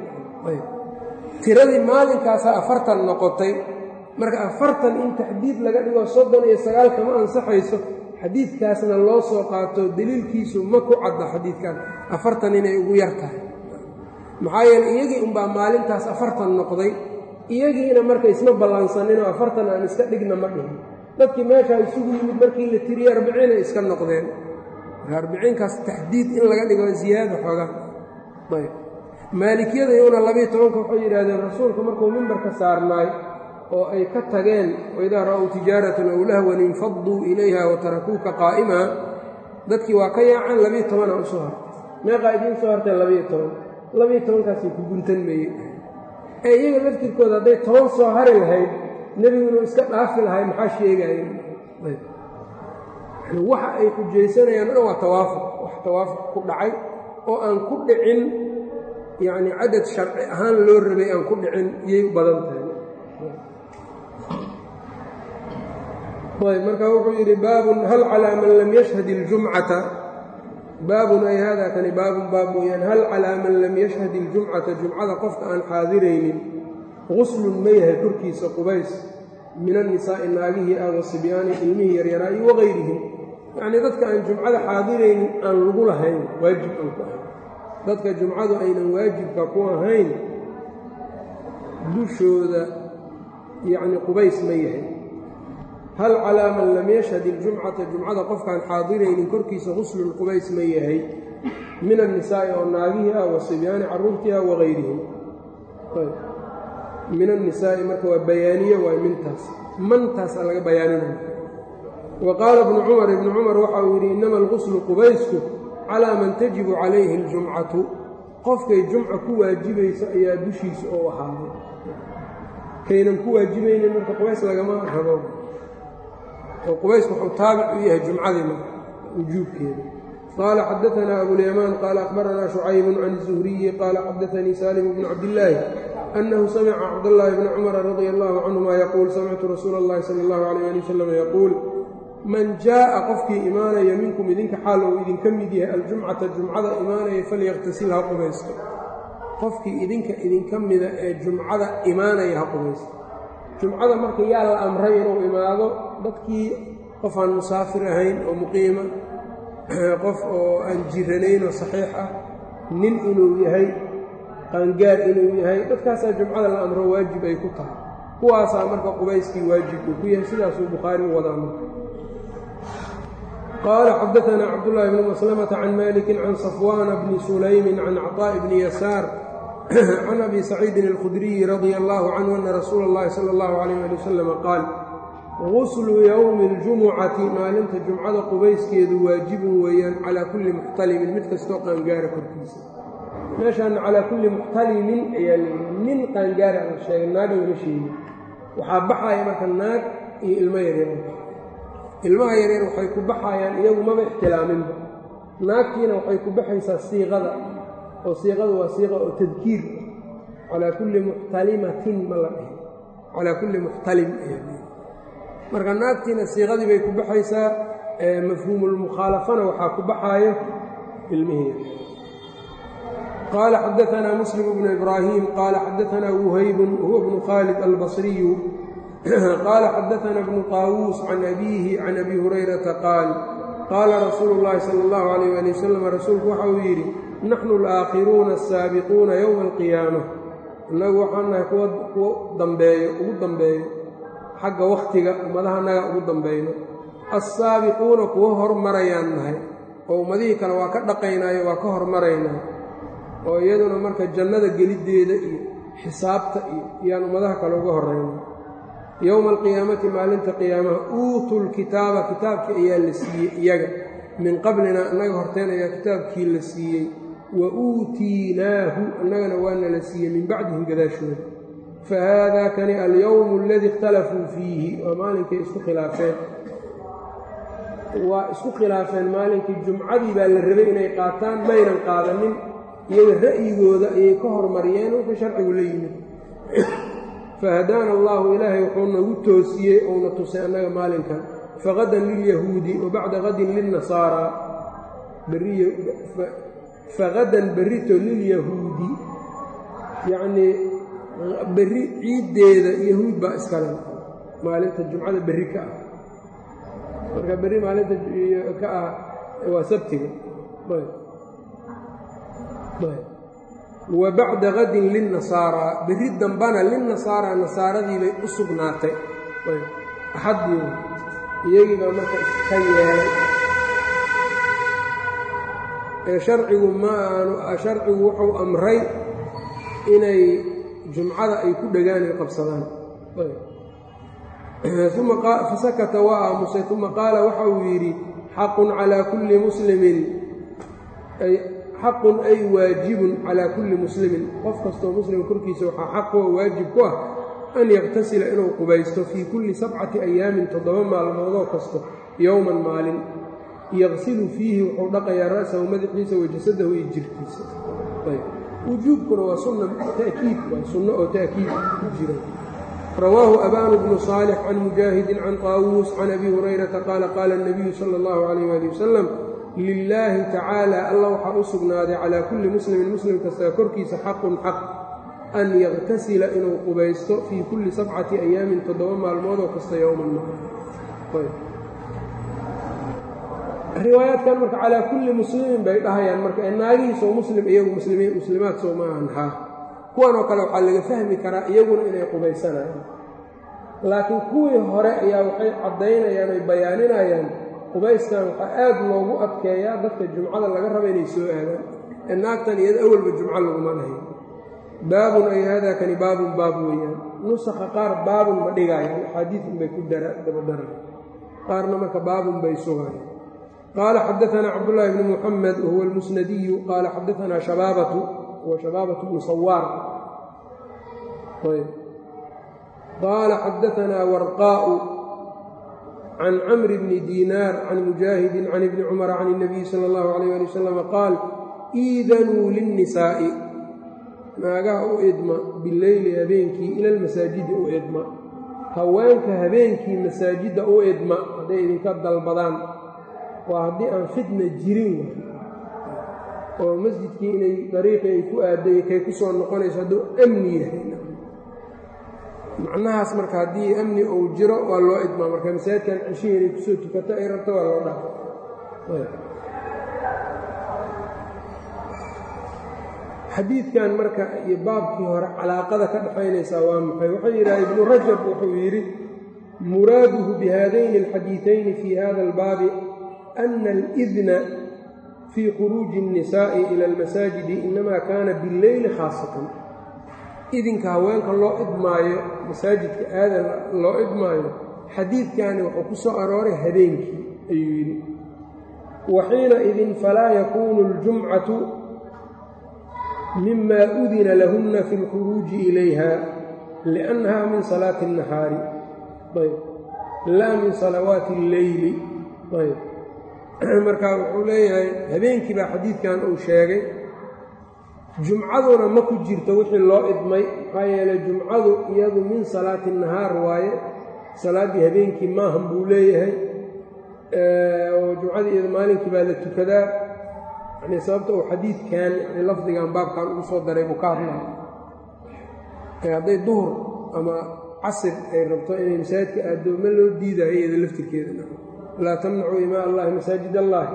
tiradii maalinkaasaa 40 noqotay marka 40 in taxdiid laga dhigo 39 kama ansaxayso xadiidkaasna loo soo qaato daliilkiisu ma ku cadda xadiidkan 40 inay ugu yar tahay maxaa yeeley iyagii unbaa maalintaas 40 noqday iyagiina marka isma ballansaninoo 40 aan iska dhigna ma dhihin dadkii meeshaa isugu yimid markii la tiriyey 40 ay iska noqdeen arbiciinkaas taxdiid in laga dhigo ziyaada xoogaa ayb maalikiyada iyaguna 12 waxay yidhaahdeen rasuulku markuu mimbarka saarnaay oo ay ka tageen waidaa ra'w tijaaratan aw lahwan infaduu ilayha watarakuuka qaa'ima dadkii waa ka yaacaan 12 u soo hartay meeqaa idiin soo hartay 12kaasay ku guntan meeyey ee iyaga laftirkooda hadday 10 soo hari lahayd nebigu inuu iska dhaafi lahay maxaa sheegaya waxa ay xujaysanayaan waa tawaafuq wax tawaafuq ku dhacay oo aan ku dhicin yacni cadad sharci ahaan loo rabay aan ku dhicin iyay u badan tahay ayb markaa wuxuu yidhi baabun hal calaa man lam yashhad iljumcata baabun ay haadaa kani baabun baab mooyaan hal calaa man lam yashhad iljumcata jumcada qofka aan xaadiraynin guslun ma yahay korkiisa qubays min annisaa'i naagihii ah wasibyaani ilmihii yaryaraa iyo wagayrihim yacnii dadka aan jumcada xaadiraynin aan lagu lahayn waajib aan ku ahayn dadka jumcadu aynan waajibka ku ahayn dushooda yacni qubays ma yahay hal calaa man lam yashhad iljumcata jumcada qofkaan xaadiraynin korkiisa guslun qubays ma yahay min annisaa'i oo naagihii ah wasibyaani carruurtii ah wagayrihim min annisaa'i marka waa bayaaniye waay mantaasaa laga bayaaninaya wa qaala ibnu cumar waxa uu yidhi innama alguslu qubaysku calaa man tajibu calayhi aljumcatu qofkay jumca ku waajibayso ayaa dushiisa oo ahaaday kaynan ku waajibaynin marka qubays lagama rabo oo qubaysku wuxuu taabic u yahay jumcadii marka wujuubkeeda qaala xadaanaa abulyamaan qaala akhbaranaa shucaybun can zuhriyi qaala xadaanii saalim bnu cabdillaahi أنه سمع عبد الله بن عمر رضي الله عنهما يقول سمعت رسول الله صلى الله عليه وسلم يقول من جاء qofkii imaanaya minkum idinka xaal ou idinka mid yahay aljumcata jumcada imaanaya falyaqtasil ha qubaysto qofkii idinka mida ee jumcada imaanaya ha qubaysto jumcada marka yaa la amray inuu imaado dadkii qof aan musaafir ahayn oo muqiima qof oo aan jiranayn oo saxiix ah nin inuu yahay qaangaar inuu yahay dadkaasaa jumcada la amro waajib ay ku tahay kuwaasaa marka qubayskii waajib uu ku yahay sidaasuu bukhaari u wadaa marka qaala xadaanaa cabdullaahi bni maslamata can malikin can safwaana bni sulaymin can cطaa'i bni yasaar can abi saciidin alkhudriyi radia allaahu canhu ana rasuula اllahi sala اllahu alayh ali wasalama qaal guslu yowmi اljumucati maalinta jumcada qubayskeedu waajibun weeyaan calaa kulli muxtalimin mid kastoo qaangaara korkiisa meeshaana calaa kulli muxtalimin ayaa leeyihi nin qaangaara la sheegay naag lama sheegin waxaa baxaya marka naag iyo ilmo yaryar ilmaha yaryar waxay ku baxayaan iyagu maba ixtilaaminba naagtiina waxay ku baxaysaa siiqada oo siiqadu waa siiqa oo tadkiir calaa kulli muxtalimatin ma la dhihi calaa kulli muxtalim ayaa leeyihi marka naagtiina siiqadii bay ku baxaysaa mafhuumulmukhaalafana waxaa ku baxaayo ilmihii yaryar قال xadaثna mسلم بن إبراهيم qال xadaثna وhayb huwa بن khالد البصري qال xadaثna بن طاawوس عن أbيه عن أbي هريرةa qاaل qاala rasuul الlahi slى الlه عليه aلي وsلم rasuulku waxa uu yidhi naxnu الآakhiruuna الsaabiquuna yومa القiyaamة inagu waxaan nahay kuwo dambeeyo ugu dambeeyo xagga wakhtiga ummadaha naga ugu dambayno الsaabiquuna kuwo hormarayaan nahay oo ummadihii kale waa ka dhaqaynaayo waa ka hormaraynaa oo iyaduna marka jannada geliddeeda iyo xisaabta iyo iyaan ummadaha kale uga horrayna yowma alqiyaamati maalinta qiyaamaha uutuu lkitaaba kitaabkii ayaa la siiyey iyaga min qablina annaga horteen ayaa kitaabkii la siiyey wa uutiinaahu annagana waana la siiyey min bacdihim gadaashooda fa haadaa kani alyowmu aladii ikhtalafuu fiihi waa maalinkay isku khilaafeen maalinkii jumcadii baa la rabay inay qaataan maynan qaadanin iyaga ra'yigooda ayay ka hormariyeen wuxuu sharcigu la yimid fahadaana allaahu ilaahay wuxuu nagu toosiyey ouna tusay annaga maalinkan faqadan lilyahuudi wa bacda qadin lilnasaaraa faqadan berrito lilyahuudi yacnii berri ciiddeeda yahuud baa iskale maalinta jumcada berri ka ah marka berri maalinta ka ah waa sabtiga wa bacda qadin lilnasaaraa berri dambana lilnasaaraa nasaaradii bay u sugnaatay axaddii iyagii baa marka iska yeelay ee sharcigu sharcigu wuxuu amray inay jumcada ay ku dhegaan ay qabsadaan fasakata waa aamusay uma qaala waxa uu yidhi xaqun calaa kulli muslimin xaqun ay waajibun calaa kulli muslimin qof kastoo muslim korkiisa waxaa xaq oo waajib ku ah an yaktasila inuu qubaysto fii kulli 7 ayaamin 7 maalmoodoo kasto yowman maalin yaqsilu fiihi wuxuu dhaqayaa ra'sahu madaxiisa wajasadahu iyo jirkiisa. wujuubkuna waa sunna ta'kiid, waa sunno oo ta'kiid ku jira. rawaahu abaan bnu صaalix can mujaahidin can qaawuus can abi hurayrata qaala qaala الnabiyu salى اllahu عalayh ali wasalam lilaahi tacaala allah waxaa u sugnaaday calaa kulli muslimin muslim kastaa korkiisa xaqun xaq an yaktasila inuu qubaysto fii kulli 7 ayaamin 7 maalmoodoo kasta yowman ma. riwaayaadkan marka calaa kulli muslimin bay dhahayaan marka naagihiisoo muslim iyagu muslimaad soo ma ahan haa kuwanoo kale waxaa laga fahmi karaa iyaguna inay qubaysanayaan, laakiin kuwii hore ayaa waxay caddaynayaan ay bayaaninayaan qubayskan waxaa aad loogu adkeeyaa dadka jumcada laga raba inay soo aadaan ee naagtan iyada awalba jumco laguma lahayn. baabun ay haadaa kani baabun baab weeyaan. nusakha qaar baabun ma dhigayaan, axaadiidun bay ku dabadaraan, qaarna marka baabun bay sugayaan. qaala xadaanaa cabdullaahi bni muxamed wahuwa almusnadiyu qaala xadaanaa shabaabatu wa shabaabatu bnu sawaar qaala xadaanaa warqaa'u can camri bni diinaar can mujaahidin can ibni cumara can الnabiyi salى اllahu alayh ali wasalam qaal iidanuu linnisaa'i naagaha u idma bileyli habeenkii ila almasaajidi u idma, haweenka habeenkii masaajidda u idma hadday idinka dalbadaan, waa haddii aan fitna jirin oo masjidkii inay dariiqii ay ku aaday kay ku soo noqonayso hadduu amni yahay. macnahaas marka haddii amni uu jiro waa loo idmaa, marka masaajidkan ceshihii inay kusoo tukato ay rabto waa loo dhaafo. xadiidkan marka iyo baabkii hore calaaqada ka dhaxaynaysaa waa maxay? wuxuu yidhaha ibnu rajab wuxuu yidhi muraaduhu bihaadayni alxadiiثayni fii hada albaabi ana alidna fii khuruuji الnisaa'i ila almasaajidi inamaa kaana billeyli khaasatan. idinka haweenka loo idmaayo masaajidka aadan loo idmaayo xadiidkani wuxuu ku soo arooray habeenkii ayuu yidhi. waxiina idin falaa yakuunu اljumcatu mima udina lahunna fi اlkhuruuji ilayha liannaha min salaati الnahaari laa min salawaati اlleyli. marka wuxuu leeyahay habeenkii baa xadiidkan uu sheegay, jumcaduna ma ku jirto wixii loo idmay, maxaa yeelay jumcadu iyadu min salaati nahaar waaye, salaaddii habeenkii maahan buu leeyahay, oo jumcadii iyada maalinkii baa la tukadaa. yani sababta uu xadiidkan yani lafdigan baabkan ugu soo daray buu ka hadlaya. hadday duhur ama casir ay rabto inay masaajidka aaddo ma loo diidayo iyada laftirkeeda, laa tamnacuu imaa allahi masaajid allahi.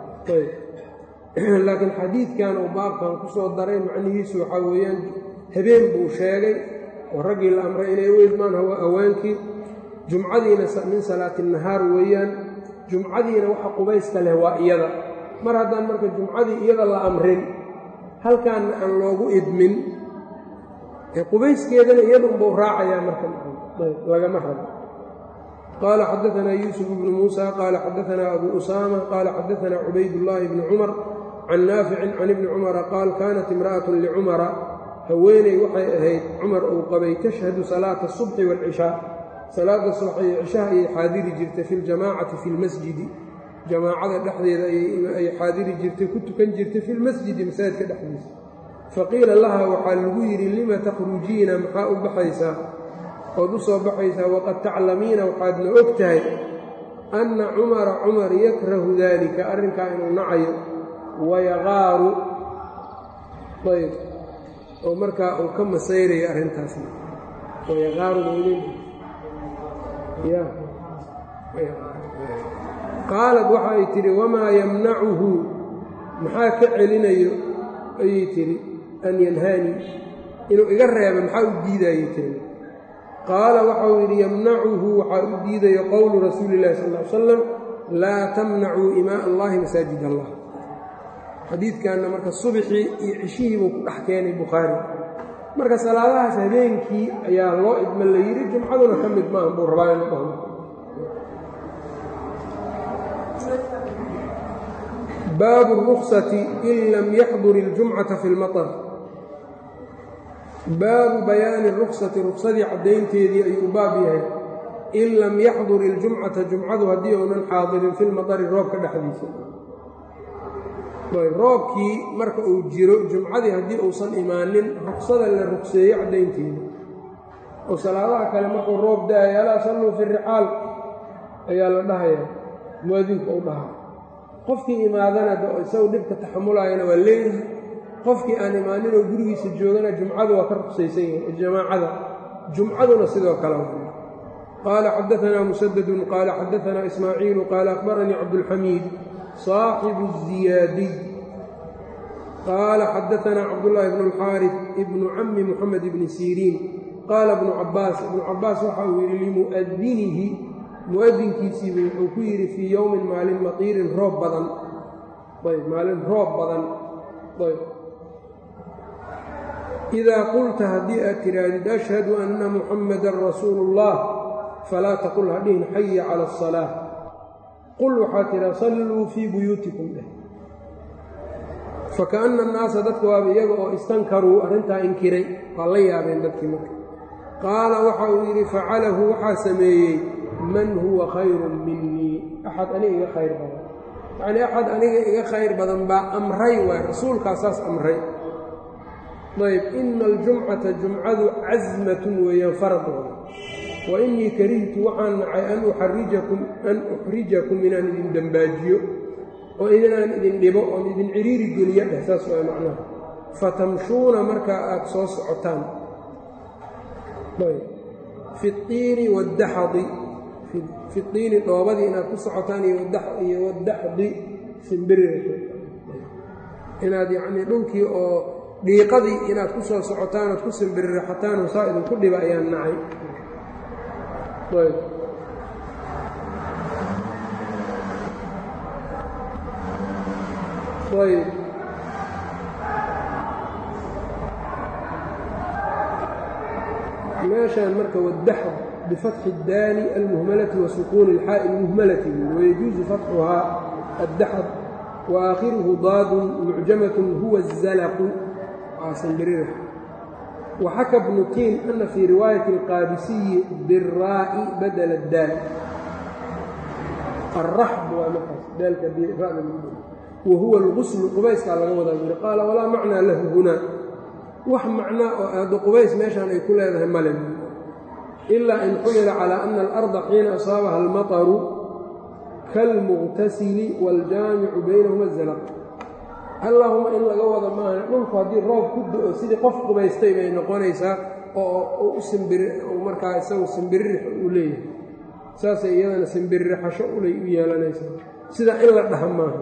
laakiin xadiidkan uu baabkan ku soo daray macnihiisu waxaa weeyaan habeen buu sheegay oo raggii la amray inay u idmaan haweenkii, jumcadiina min salaati nahaar weeyaan, jumcadiina waxa qubayska leh waa iyada. mar haddaan marka jumcadii iyada la amrin halkaanna aan loogu idmin, qubayskeedana iyada unbuu raacayaa marka lagama rabo. qaala xadaanaa yuusuf bnu muusa qaala xadaanaa abu usaama qaala xadaanaa cubaydullaahi bni cumar can naaficin can ibni cumara qaal kaanat imra'atun licumara haweeney waxay ahayd cumar uu qabay tashhadu salaata asubxi waalcishaa, salaada subax iyo cishaha ayay xaadiri jirtay fi ljamaacati fi lmasjidi, jamaacada dhexdeeda ay xaadiri jirtay ku tukan jirtay fi lmasjidi masaajidka dhexdiisa. faqiila laha waxaa lagu yidhi lima takhrujiina maxaa u baxaysaa ood u soo baxaysaa waqad taclamiina waxaadna og tahay anna cumara cumar yakrahu daalika arrinkaa inuu nacayo wayaqaaru ayb oo markaa uu ka masayraya arrintaasna wayaqaaru qaalad waxa ay tidhi wamaa yamnacuhu maxaa ka celinayo ayay tidhi an yanhaanii inuu iga reeba maxaa u diidayay tiri. qaala waxau yidhi yamnacuhu waxaa u diidayo qowlu rasuuli illahi sal ly salam laa tamnacuu imaa allahi masaajid allah. xadiidkanna marka subxii iyo cishihii buu ku dhex keenay bukhaari. marka salaadahaas habeenkii ayaa loo idma la yidhi, jumcaduna ka mid maahan buu rabaa inu dhahmo. baabu ruksati in lam yaxdur iljumcata fi lmaطar. baabu bayaani ruksati ruksadii caddaynteedii ayuu baab yahay in lam yaxdur iljumcata jumcadu haddii uunan xaadirin fi lmadari roobka dhexdiisa. roobkii marka uu jiro jumcadii haddii uusan imaanin ruksada la rugseeyo caddaynteeda oo salaadaha kale markuu roob da-ay alaa salluu fi rixaal ayaa la dhahayaa muwaadinku u dhahaa. qofkii imaadana isagu dhibka taxamulaayana waa leeyahay, qofkii aan imaanin oo gurigiisa joogana jumcadu waa ka rugsaysan yahay jamaacada, jumcaduna sidoo kale. qaala xadaanaa musadadun qaala xadaanaa ismaaciilu qaala akhbaranii cabdulxamiid صaaxibu الziyaadiy qaala xadaanaa cabdullaahi bnu اlxaariث ibnu cami muxamed bni siriin qaala ibnu cabaas waxa uu yidhi limu'adinihi mu'adinkiisiibu wuxuu ku yidhi fii yowmin maalin matiirin roob badan, maalin roob badan. idaa qulta haddii aad tidhaahdid ashhadu anna muxammadan rasuulu اllah falaa taqul hadhihin xaya cala الصalaaة, qul waxaa tidhaa salluu fii buyuutikum dheh. fakaأna annaasa dadka waaba iyaga oo istankaruu arrintaa inkiray, waa la yaabeen dadkii marka. qaala waxa uu yidhi facalahu waxaa sameeyey man huwa khayrun minii, axad aniga iga khayr badan, yacnii axad aniga iga khayr badan baa amray waay, rasuulkaasaas amray. ayb ina aljumcata jumcadu casmatun weeyaan farad waay, wa innii karihtu waxaan nacay an uxrijakum inaan idin dembaajiyo oo inaan idin dhibo oon idin ciriiri geliyo dheh, saas waa macnaha. fatamshuuna markaa aad soo socotaan fi اطiini wاdaxdi, fi iini dhoobadii inaad ku socotaan iyo wadaxdi simbirirka, inaad yacnii dhulkii oo dhiiqadii inaad ku soo socotaan oad ku simbirirxataanoo saa idinku dhiba ayaan nacay. ayb meeshaan marka wadaxd bifatxi اdaali almuhmalati wa sukuuni اlxaa'i muhmalati wayajuuzu fatxuhaa addaxd waakhiruhu daadun mucjamatun huwa الzalaqu waasanbirira. waxaka bnu tiin ana fii riwaayati اlqaabisiyi biraa'i badala اdaal alraxb waa markaas daalka ra'da wa huwa alguslu qubayskaa laga wadaa yiri. qaala walaa macnaa lahu hunaa, wax macnaa oo aada qubays meeshaan ay ku leedahay male, ilaa in xumila calaa ana alarda xiina asaabaha almataru kalmuqtasili waaljaamicu baynahuma zalaq. allaahuma in laga wada maaha dhulku haddii roob ku do-o sidii qof qubaystay bay noqonaysaa oo markaa isagu simbiririx u leeyahay, saasay iyadana simbiririxasho ulay u yeelanaysaa, sidaa in la dhaha maaha.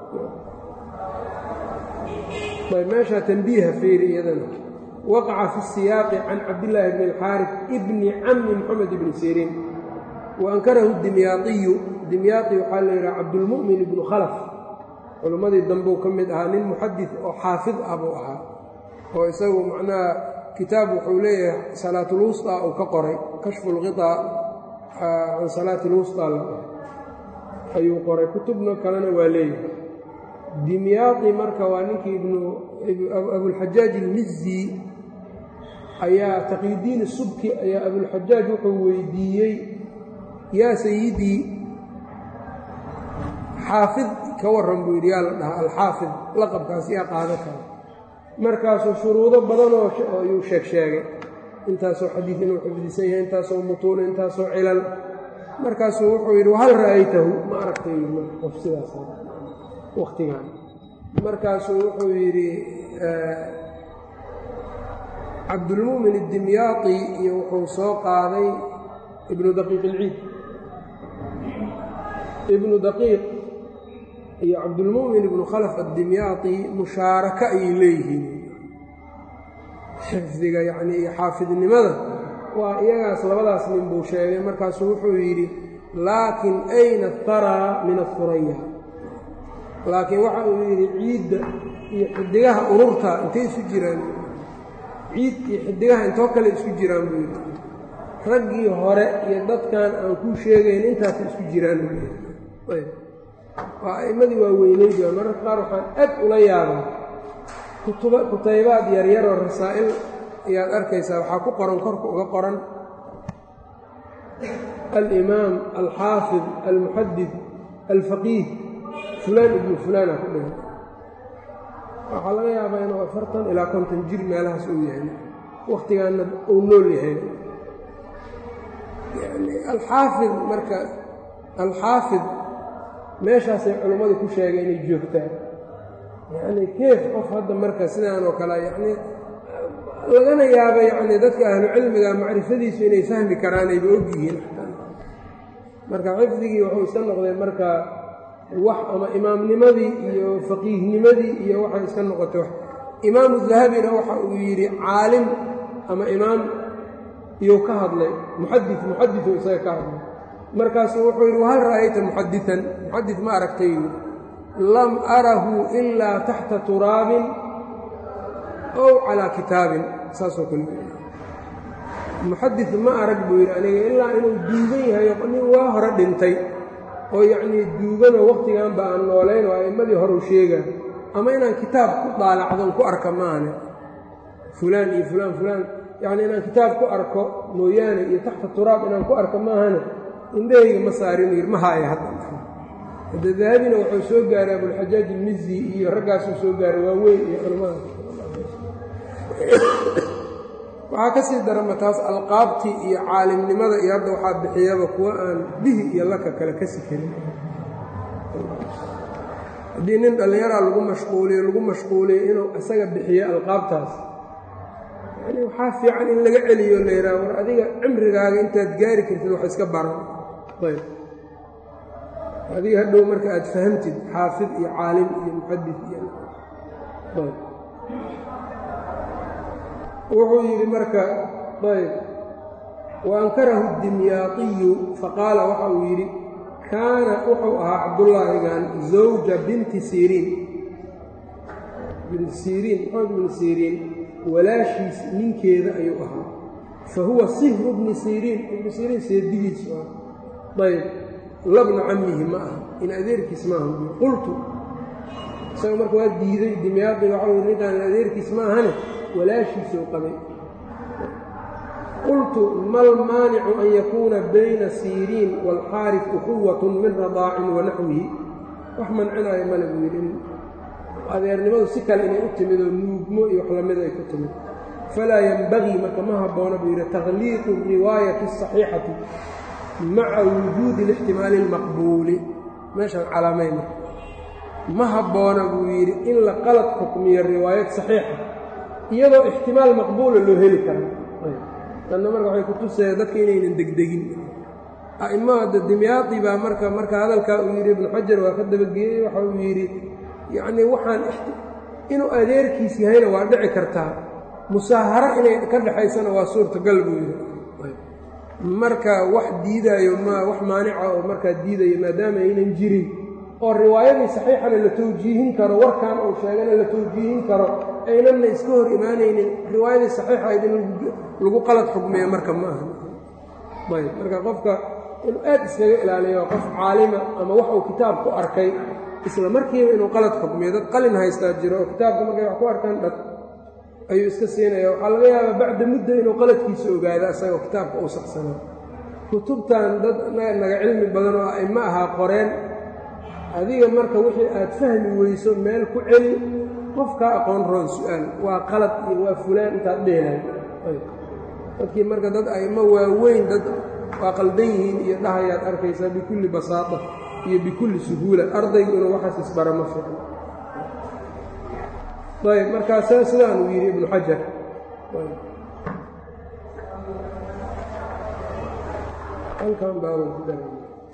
meeshaa tanbiiha fiiri iyadana waqaca fi siyaaqi can cabdillaahi bni اlxaariث ibni cami moxamed ibni siriin wa ankarahu dimyaaiyu. dimyaai waxaa la yidhaha cabdulmu'min ibnu khalaf, culimmadii dambeu ka mid ahaa, nin muxadis oo xaafid ah buu ahaa, oo isagu macnaha kitaab wuxuu leeyahay salaatulwusطaa uu ka qoray, kashfu lqiطaa can salaati lwusطaa ayuu qoray, kutubna kalena waa leeyahay. dimyaaqi marka waa ninkii abulxajaaj ilmizzi ayaa taqiyudiin subki ayaa abulxajaaj wuxuu weydiiyey yaa sayidii xaafid ka warran buu yidhi, yaa la dhahaa alxaafid, laqabkaas yaa qaado kara. markaasuu shuruudo badanoo ayuu sheegay, intaasoo xadiid inuu xifdisan yahay, intaasoo mutuuna, intaasoo cilal. markaasuu wuxuu yidhi wahal ra'aytahu, ma aragtay qof sidaas waqtigan. markaasuu wuxuu yidhi cabdulmu'min addimyaaqi iyo wuxuu soo qaaday ibnu daqiiq ilciid, ibnu daqiiq iyo cabdulmu'min ibnu khalaf addimyaaqi mushaaraka ayay leeyihiin xifdiga yacnii iyo xaafidnimada, waa iyagaas labadaas nin buu sheegay. markaasuu wuxuu yidhi laakin ayna taraa min asuraya, laakiin waxa uu yidhi ciidda iyo xidigaha ururta intay isu jiraan, ciid iyo xidigaha intoo kale isku jiraan buu yidhi, raggii hore iyo dadkan aan kuu sheegayn intaas isku jiraan buu yidhi. waa a'immadii waaweyneyd waa mararka qaar waxaan aad ula yaabaa kutaybaad yaryaroo rasaa'il ayaad arkaysaa waxaa ku qoran korka uga qoran alimaam alxaafid almuxadid alfaqiih fulaan ibnu fulaana ku dhigan waxaa laga yaabaa inuu 40 ilaa 50 jir meelahaas uu yahay wakhtigaana uu nool yahay yani alxaafid marka alxaafid meeshaasay culimmadu ku sheegay inay joogtaan yani keef qof hadda marka sidaan oo kale yani lagana yaaba yani dadka ahlu cilmiga macrifadiisu inay fahmi karaan ayba og yihiin marka xifdigii wuxuu iska noqday marka wax ama imaamnimadii iyo faqiihnimadii iyo waxay iska noqotay imaamu dahabina waxa uu yidhi caalim ama imaam iyuu ka hadlay muxadiu isaga ka hadlay markaasuu wuxuu yidhi wahal ra'ayta muxadian muxadid ma aragtay lam arahu ilaa taxta turaabin ow calaa kitaabin saasoo kale muxadid ma arag buu yidhi aniga ilaa inuu duugan yahay nin waa hore dhintay oo yacnii duuganoo wakhtiganba aan noolayn oo a'immadii horeu sheegaa ama inaan kitaab ku daalacdon ku arka maahane fulaan iyo fulaan yacni inaan kitaab ku arko mooyaane iyo taxta turaab inaan ku arko maahane indhahayga ma saarin yidhi ma haaya hadda hadda dahabina wuxuu soo gaaray abulxajaaj ilmizi iyo raggaasuu soo gaaray waaweyn iyo culimmada waxaa ka sii darama taas alqaabtii iyo caalimnimada iyo hadda waxaa bixiyaba kuwa aan bihi iyo laka kale kasi karin haddii nin dhallinyaraa lagu mashquuliyo inuu isaga bixiyo alqaabtaas yani waxaa fiican in laga celiyo la yidhaha war adiga cimrigaaga intaad gaari kartid wax iska baran ayb adiga hadhow marka aad fahamtid xaafid iyo caalim iyo muxadid iyo ayb wuxuu yidhi marka ayb waankarahu dimyaatiyu faqaala waxa uu yidhi kaana wuxuu ahaa cabdullaahigan zawja binti siriin maxamed bni siriin walaashiis ninkeeda ayuu ahaa fa huwa sihru bni siriin ibnu siriin seedigiisu ah ayb labna cammihi ma aha in adeerkiis maaha qultu isaga marka waa diiday dimyaadiga waxa uu ninkaan adeerkiis ma ahane walaashiisuu qabay qultu mal maanicu an yakuuna bayna siriin waalxaaris ukhuwatun min radaacin wa naxwihi wax mancinaayo male buu yidhi in adeernimadu si kale inay u timid oo nuugmo iyo wax lamida ay ku timid falaa yenbagii marka ma habboona buu yidhi takhliiqu riwaayati asaxiixati maca wujuudi lixtimaali almaqbuuli meeshaan calaamay marka ma habboona buu yidhi in la qalad xukmiyo riwaayad saxiixa iyadoo ixtimaal maqbuula loo heli kara tanna marka waxay ku tusaya dadka inaynan degdegin a'imada dimyaadi baa marka hadalkaa uu yidhi ibnu xajar waa ka dabageeyey waxa uu yidhi yacnii waxaan inuu adeerkiis yahayna waa dhici kartaa musaaharo inay ka dhexaysana waa suurtagal buu yidhi marka wax diidaayo wax maanica oo markaa diidayo maadaama aynan jirin oo riwaayadii saxiixana la tawjiihin karo warkan uu sheegana la tawjiihin karo aynanna iska hor imaanaynin riwaayadii saxiixayd in lagu qalad xukmeeyo marka ma aha ayb marka qofka inuu aad iskaga ilaaliyo qof caalima ama wax uu kitaab ku arkay isla markiiba inuu qalad xukmiyo dad qalin haystaa jiro oo kitaabka markay wax ku arkaan dhag ayuu iska siinaya waxaa laga yaabaa bacda mudda inuu qaladkiisa ogaado isagoo kitaabka uu saxsanaa kutubtan dad naga cilmi badan oo a'imo ahaa qoreen adiga marka wixii aad fahmi weyso meel ku celi qofkaa aqoon roon su-aal waa qalad iyo waa fulaan intaad dheelahay dadkii marka dad a'imo waaweyn dad waa qaldan yihiin iyo dhahayaad arkaysaa bikulli basaata iyo bikulli suhuula ardaygu inuu waxaas isbara ma fiicno ayb markaasa sidaan uu yidhi ibnu xajar halkan baaban ku daray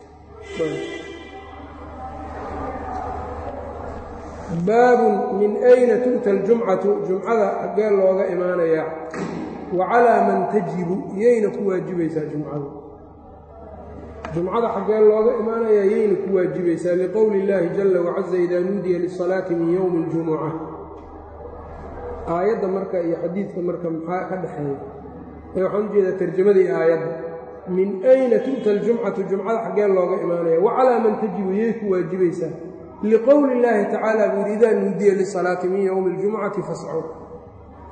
baabun min ayna tu'ta aljumcatu jumcada xaggee looga imaanayaa wa calaa man tajibu yayna ku waajibaysaa jumcadu jumcada xaggee looga imaanayaa yayna ku waajibaysaa liqowli illaahi jalla wacaza idaa nuudiya lisalaati min yowmi اljumuca aayadda marka iyo xadiidka marka maxaa ka dhexeeya waxaan ujeedaa tarjamadii aayadda min ayna tu'ta aljumcatu jumcada xaggee looga imaanaya wa calaa man tajibu yay ku waajibaysaa liqowli illaahi tacaala buu yidhi idaa nuudiya lisalaati min yowmi اljumucati fascow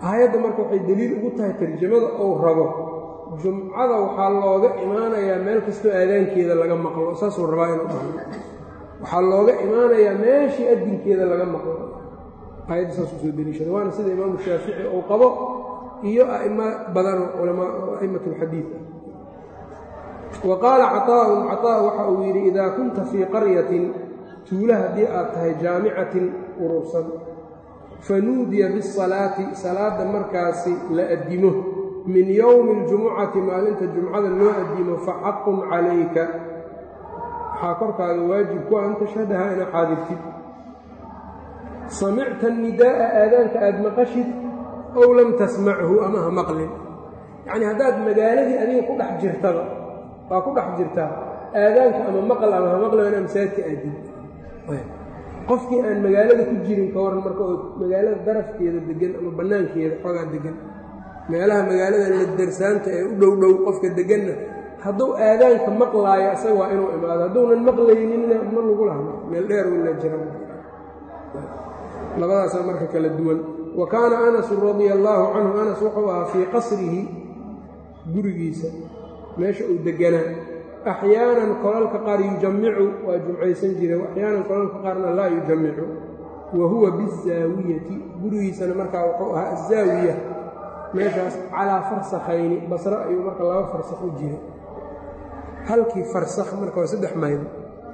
aayadda marka waxay deliil ugu tahay tarjamada uu rabo jumcada waxaa looga imaanayaa meel kastoo aadaankeeda laga maqlo saasuu rabaa inuu dhaho waxaa looga imaanayaa meeshii adinkeeda laga maqlo aayadda saasuu soo deliishaday waana sida imaamu shaafici uu qabo iyo a'imo badanoo a'immat alxadiid ah wa qaala caطaa'un caطaa' waxa uu yidhi idaa kunta fii qaryatin tuula haddii aad tahay jaamicatin urursan fanuudiya bisalaati salaadda markaasi la addimo min yowmi اljumucati maalinta jumcada loo addimo faxaqun calayka waxaa korkaaga waajib ku an tashhadaha ina xaadirtid samicta nidaa'a aadaanka aad maqashid ow lam tasmachu ama ha maqlin yacnii haddaad magaaladii adiga ku dhex jirtaba waa ku dhex jirtaa aadaanka ama maqal ama ha maqli inaa masaajidka aadin qofkii aan magaalada ku jirin ka waran marka oo magaalada darafkeeda degan ama bannaankeeda xoogaa degan meelaha magaalada la darsaanta ee u dhow dhow qofka deganna hadduu aadaanka maqlaayo isaga waa inuu imaado hadduunan maqlayninna ma lagu lahno meel dheer wila jira labadaasaa marka kala duwan wa kaana anasun radia allaahu canhu anas wuxuu ahaa fii qasrihi gurigiisa meesha uu deganaa axyaanan kolalka qaar yujammicu waa jumcaysan jira axyaanan kolalka qaarna laa yujammicu wa huwa bizaawiyati gurigiisana markaa wuxuu ahaa azaawiya meeshaas calaa farsakhayni basro ayuu marka 2 farsakh u jira halkii farsakh marka waa 3 mayl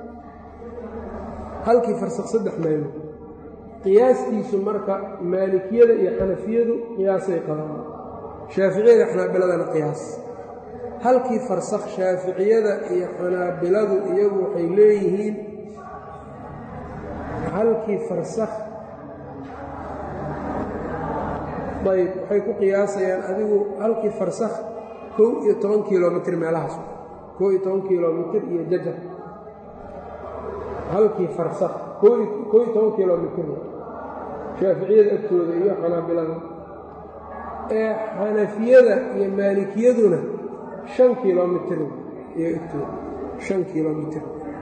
halkii farsakh 3 mayl qiyaastiisu marka maalikiyada iyo xanafiyadu qiyaasay qabaan shaaficiyada xanaabiladana qiyaas halkii farsakh shaaficiyada iyo xanaabiladu iyagu waxay leeyihiin halkii farsakh ayb waxay ku qiyaasayaan adigu halkii farsakh 11 kilomitr meelahaas 11 kilomitr iyo jajar halkii farsakh 11 kilomitr shaaficiyada agtooda iyo xanaabilada ee xanafiyada iyo maalikiyaduna 5 kilomitr iyo agtooda 5 kilomitr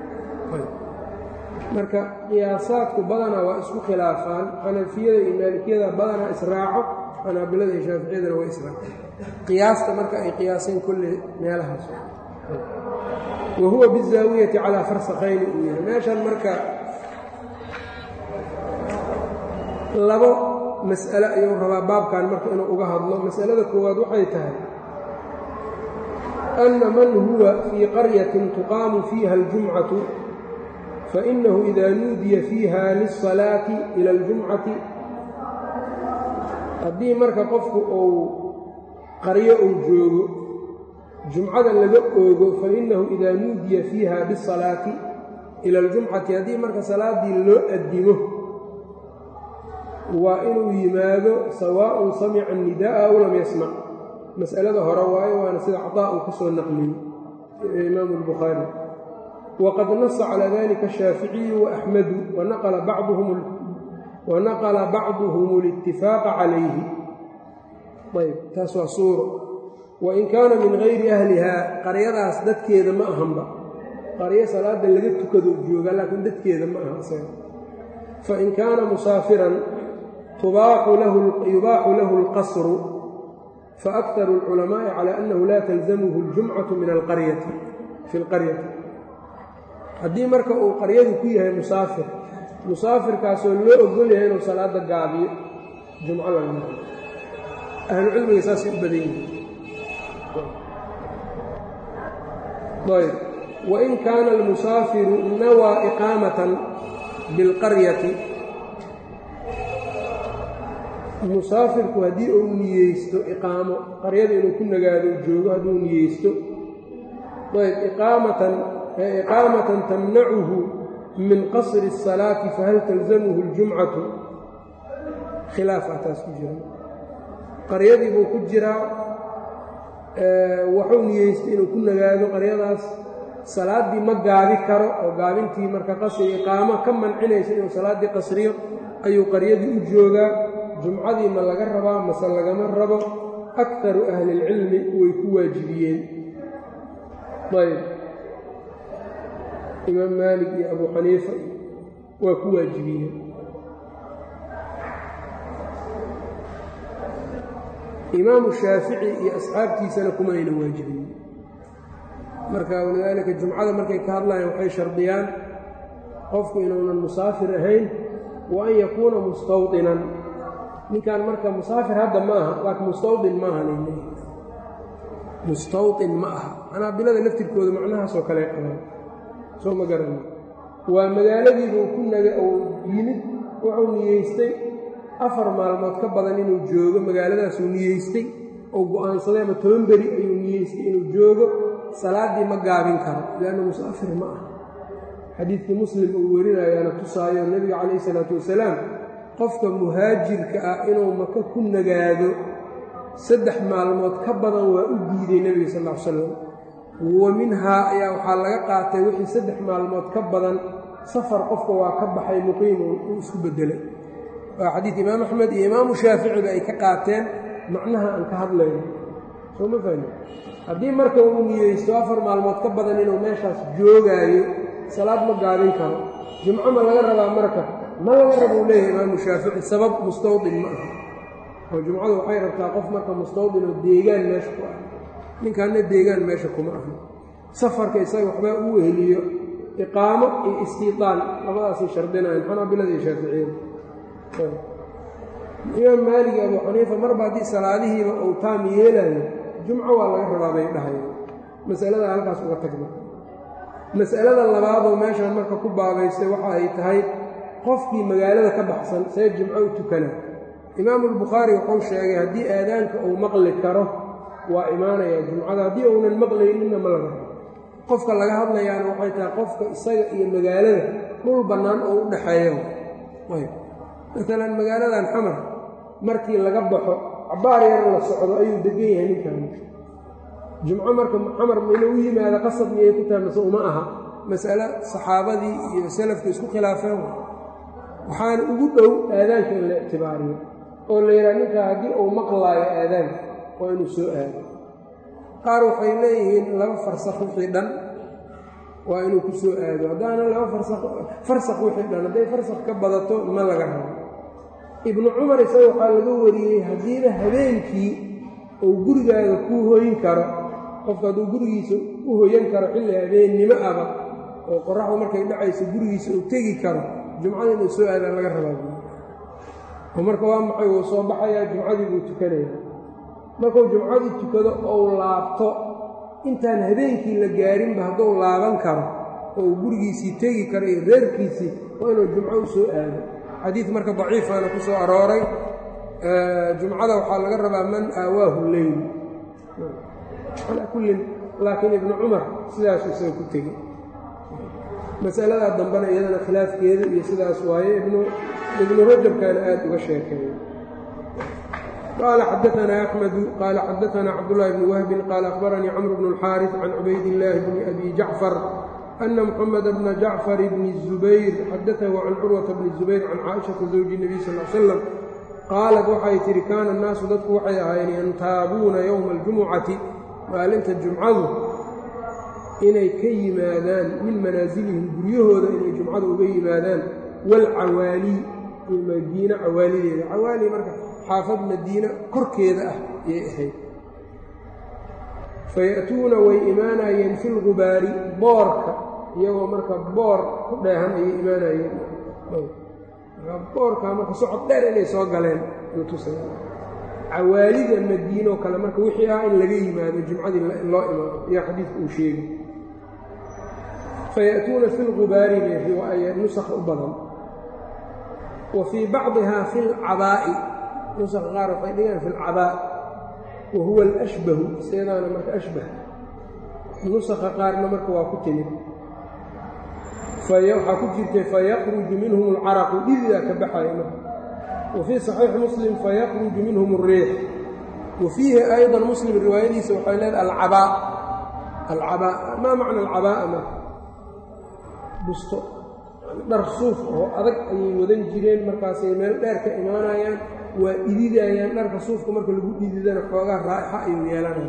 marka qiyaasaadku badanaa waa isku khilaafaan xanafiyada iyo maalikiyada badanaa israaco xanaabilada iyo shaaficiyadana waa israaceen qiyaasta marka ay qiyaaseen kulli meelahaas wa huwa bizaawiyati calaa farsakhayni uu yahay meeshan marka labo mas'ale ayuu rabaa baabkan marka inuu uga hadlo mas'alada koowaad waxay tahay anna man huwa fii qaryatin tuqaamu fiiha aljumcatu fainahu idaa nuudiya fiiha lilsalaati ila aljumcati haddii marka qofku uu qaryo uu joogo jumcada laga oogo fainahu idaa nuudiya fiiha bisalaati ila aljumcati haddii marka salaaddii loo addimo waa inuu yimaado sawaaءun samica الnidaءa aw lam yasmac mas'alada hore waayo waana sida caطaa uu ka soo naqliyey imaamu الbukhaari waqad nasa calى dalika الshaaficiyu وaأxmedu wanaqla bacduhum اlاtifaaqa calayhi ayb taas waa suuro wain kaana min gayri ahliha qaryadaas dadkeeda ma ahanba qaryo salaada laga tukado jooga laakiin dadkeeda ma aha isaga fain kaana musaafiran yubaaxu lahu اlqasru faaktaru اlculamaaءi calى annahu laa talzamhu اljumcaةu min alqaryati fi اlqaryati haddii marka uu qaryadu ku yahay musaafirkaasoo loo ogol yahay inuu salaada gaabiyo jumco laga maqlo ahlucilmiga saasay u badan yihin ayb wain kaana almusaafiru nawaa iqaamatan bilqaryati musaafirku haddii uu niyeysto iqaamo qaryada inuu ku nagaado joogo hadduu niyeysto ayb iqaamatan tamnacuhu min qasri الsalaati fahal talzamhu اljumcatu khilaaf ah taas ku jira qaryadii buu ku jiraa waxuu niyeystay inuu ku nagaado qaryadaas salaaddii ma gaabi karo oo gaabintii marka qasri iqaamo ka mancinaysa inuu salaaddii qasriyo ayuu qaryadii u joogaa jumcadii ma laga rabaa mase lagama rabo aktaru ahli اlcilmi way ku waajibiyeen ayb imaam maalik iyo abu xaniifa waa ku waajibiyeen imaamu shaafici iyo asxaabtiisana kuma ayna waajibin. marka walidaalika jumcada markay ka hadlayaan waxay shardiyaan qofku inuunan musaafir ahayn wa an yakuuna mustawdinan. ninkan marka musaafir hadda ma aha, laakiin mustawdin ma aha layleeyahay. mustawdin ma aha xanaabilada laftirkooda macnahaasoo kale qabaan, soo ma garana. waa magaaladiibuu ku naga uu yimid, wuxuu niyeystay 4 maalmood ka badan inuu joogo magaaladaasuu niyeystay oo go'aansaday, ama 10 beri ayuu niyeystay inuu joogo. salaaddii ma gaabin karo leanna musaafir ma aha. xadiidkii muslim uu werinayaana tusaayo nebiga calayhi salaatu wasalaam qofka muhaajirka ah inuu maka ku nagaado 3 maalmood ka badan waa u diiday nebiga sal ll ly slam. wa minhaa ayaa waxaa laga qaatay wixii 3 maalmood ka badan safar qofka waa ka baxay muqiim uu isku beddelay. waa xadiid imaam axmed iyo imaamu shaaficiba ay ka qaateen macnaha aan ka hadlayno, soo ma fahmi. haddii marka uu niyeysto 4 maalmood ka badan inuu meeshaas joogaayo, salaad ma gaabin karo. jimco ma laga rabaa marka? ma laga rabo uu leeyahay imaamu shaafici, sabab mustawdin ma aha. oo jumcadu waxay rabtaa qof marka mustawdin oo deegaan meesha ku ah. ninkaanna deegaan meesha kuma aha. safarka isaga waxbaa u weheliyo iqaamo iyo istiitaan, labadaasay shardinayaan xanaabilada iyo shaaficiyada. imaam maalig iyo abu xaniifa marba haddii salaadihiiba uu taam yeelayo jumco waa laga rabaa bay dhahayeen. masalada halkaas uga tagna. mas'alada labaadoo meeshan marka ku baabaystay waxa ay tahay qofkii magaalada ka baxsan see jimco u tukana. imaamulbukhaari wuxuu sheegay haddii aadaanka uu maqli karo waa imaanayaa jumcada, haddii uunan maqlayninna ma laga rabo. qofka laga hadlayaana waxay tahay qofka isaga iyo magaalada dhul bannaan oo u dhexeeyo. maalan magaaladan xamar markii laga baxo cabbaar yar la socdo ayuu degan yahay ninkan. jumco marka xamar inuu u yimaado qasab miyay ku tahay mase uma aha? mas'ale saxaabadii iyo salafka isku khilaafeen. waxaana ugu dhow aadaanka in la ictibaariyo oo la yidhaha ninka haddii uu maqlaayo aadaanka waa inuu soo aado. qaar waxay leeyihiin 2 farsakh wixii dhan waa inuu ku soo aado. haddaana 2 farsakh wixii dhan hadday farsakh ka badato ma laga rabo. ibnu cumar isaga waxaa laga wariyey haddiiba habeenkii uu gurigaaga kuu hoyin karo, qofka hadduu gurigiisa u hoyan karo xilli habeennimo aba oo qorraxdu markay dhacayso gurigiisa uu tegi karo, jumcada inuu soo aadaan laga rabaa. oo marka waa maxay? wuu soo baxayaa, jumcadii buu tukanayaa. markuu jumcadii tukado ou laabto, intaan habeenkii la gaarinba hadduu laaban karo oo uu gurigiisii tegi karo iyo reerkiisii, waa inuu jumco u soo aado. xadiid marka daciifaana ku soo arooray. jumcada waxaa laga rabaa man aawaahu leyl. calaa kullin laakiin ibnu cumar sidaasuu isaga ku tegey. masaladaa dambena iyadana khilaafkeeda iyo sidaas waaye ibnu rajabkaana aad uga sheekeeyey. qaala xadaanaa axmedu qaala xadaanaa cabdullaahi bni wahbin qaala akhbaranii camr bnu اlxaariث can cubaydillaahi bni abi jacfar ana muxameda bna jacfar bni الzubayr xadaahu can curwata bni الzubayr can caaishata zawji الnabiy sal l slam qaalat waxay tihi kaana annaasu dadku waxay ahaayeen yantaabuuna yowma aljumucati maalinta jumcadu inay ka yimaadaan min manaasilihim guryahooda inay jumcada uga yimaadaan waalcawaalii iyo madiine cawaalideeda. cawaali marka xaafad madiine korkeeda ah ayay ahayd. faya'tuuna way imaanayeen fi lgubaari boorka, iyagoo marka boor ku dheehan ayay imaanayeen. boorkaa marka socod dheer inay soo galeen tusay. cawaalida madiinoo kale marka wixii ah in laga yimaado jumcadii loo imaado iyo xadiidka uu sheegay. faya'tuuna fi lgubaari bay nusakha u badan. wa fii bacdihaa fi lcabaa'i, nusakha qaar waxay dhigaan fi lcabaa' wa huwa alashbahu, seedaana marka ashbah. nusakha qaarna marka waa ku timid waxaa ku jirtay fayaqruju minhum alcaraqu, dhididaa ka baxaya marka. wa fii saxiixi muslim fayaqruju minhum alriix. wa fiihi aydan muslim riwaayadiisa waxay leedahay alcabaa. alcabaa maa macna alcabaa'a marka? busto, dhar suuf oo adag ayay wadan jireen, markaasay meel dheer ka imaanayaan, waa dhididayaan. dharka suufka marka lagu dhididana xoogaa raa'ixa ayuu yeelanaya.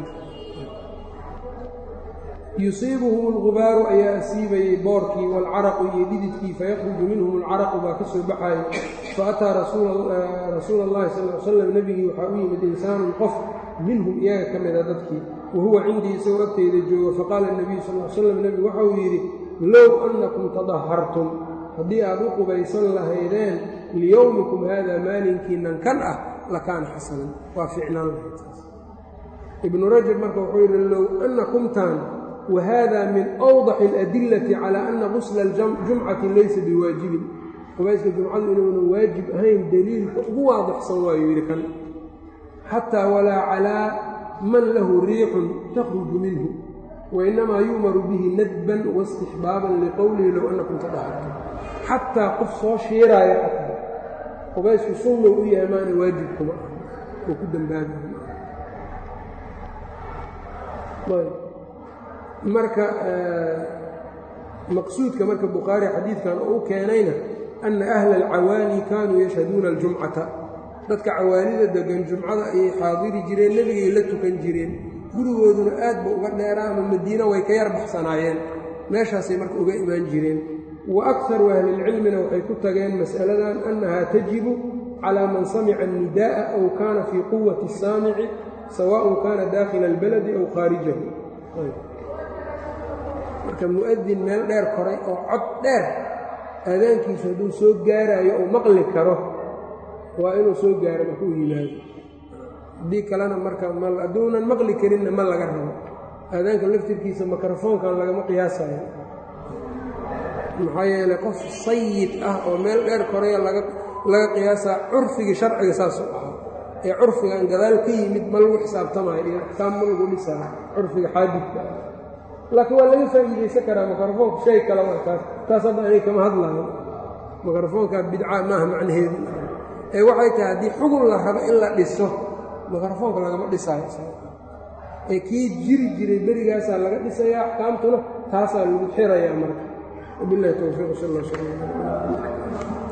yusiibuhum algubaaru ayaa asiibayey boorkii waalcaraqu iyo dhididkii, fayaqruju minhum alcaraqu baa ka soo baxaaya. faataa rasuula اllahi sal l slam nebigii waxaa u yimid insaanun qof minhum iyaga ka mida dadkii wa huwa cindii isagoo agteyda jooga faqaala nebiyu sal l slam nebigu waxa uu yidhi low annakum tadahartum haddii aad u qubaysan lahaydeen liyowmikum haada maalinkiinan kan ah lakaana xasanan waa ficnaan lahayd ibnu rajab marka wuxuu yidhi low annakumtaan wa hada min awdaxi اladillati calى ana gusla اljumcati laysa biwaajibin qubayska jumcadu inuunan waajib ahayn daliilka ugu waadixsan waayuu yidhi kan xataa walaa calaa man lahu riixun takhruju minhu wainamaa yu'maru bihi nadban waistixbaaban liqowlihi low annakum tadahartum xataa qof soo shiiraaya xataa qubaysku sunnow u yahay maana waajibkuma oo ku dambaabayo marka maqsuudka marka bukhaari xadiidkan oo u keenayna ana ahla alcawaani kaanuu yashhaduuna aljumcata dadka cawaanida degan jumcada ayay xaadiri jireen nebigay la tukan jireen gurigooduna aad ba uga dheeraa ama madiina way ka yar baxsanaayeen meeshaasay marka uga imaan jireen wa akharu ahlilcilmina waxay ku tageen mas'aladan annahaa tajibu calaa man samica annidaa'a aw kaana fii quwati asaamici sawaaءun kaana daakhila albaladi aw khaarijahu marka mu'adin meel dheer koray oo cod dheer aadaankiisu hadduu soo gaaraayo ou maqli karo waa inuu soo gaaro marka u yimaado haddii kalena marka hadduunan maqli karinna ma laga rabo aadaanka laftirkiisa mikrofoonkan lagama qiyaasayo maxaa yeelay qof sayid ah oo meel dheer koraya laga qiyaasaa curfigii sharciga saasuu ahaa ee curfigan gadaal ka yimid ma lagu xisaabtamayo iyo xisaab ma lagu dhisaa curfiga xaadidka ah laakiin waa laga faa'iidaysan karaa mikrofoonku shay kale waa taas hadda anay kama hadlayo mikrofoonka bidca maaha macnaheedu ee waxay tahay haddii xugun la rabo in la dhiso mikrofoonka lagama dhisaayo ee kii jiri jiray berigaasaa laga dhisayaa axkaamtuna taasaa lagu xirayaa marka wabillahi towfiiq sal allah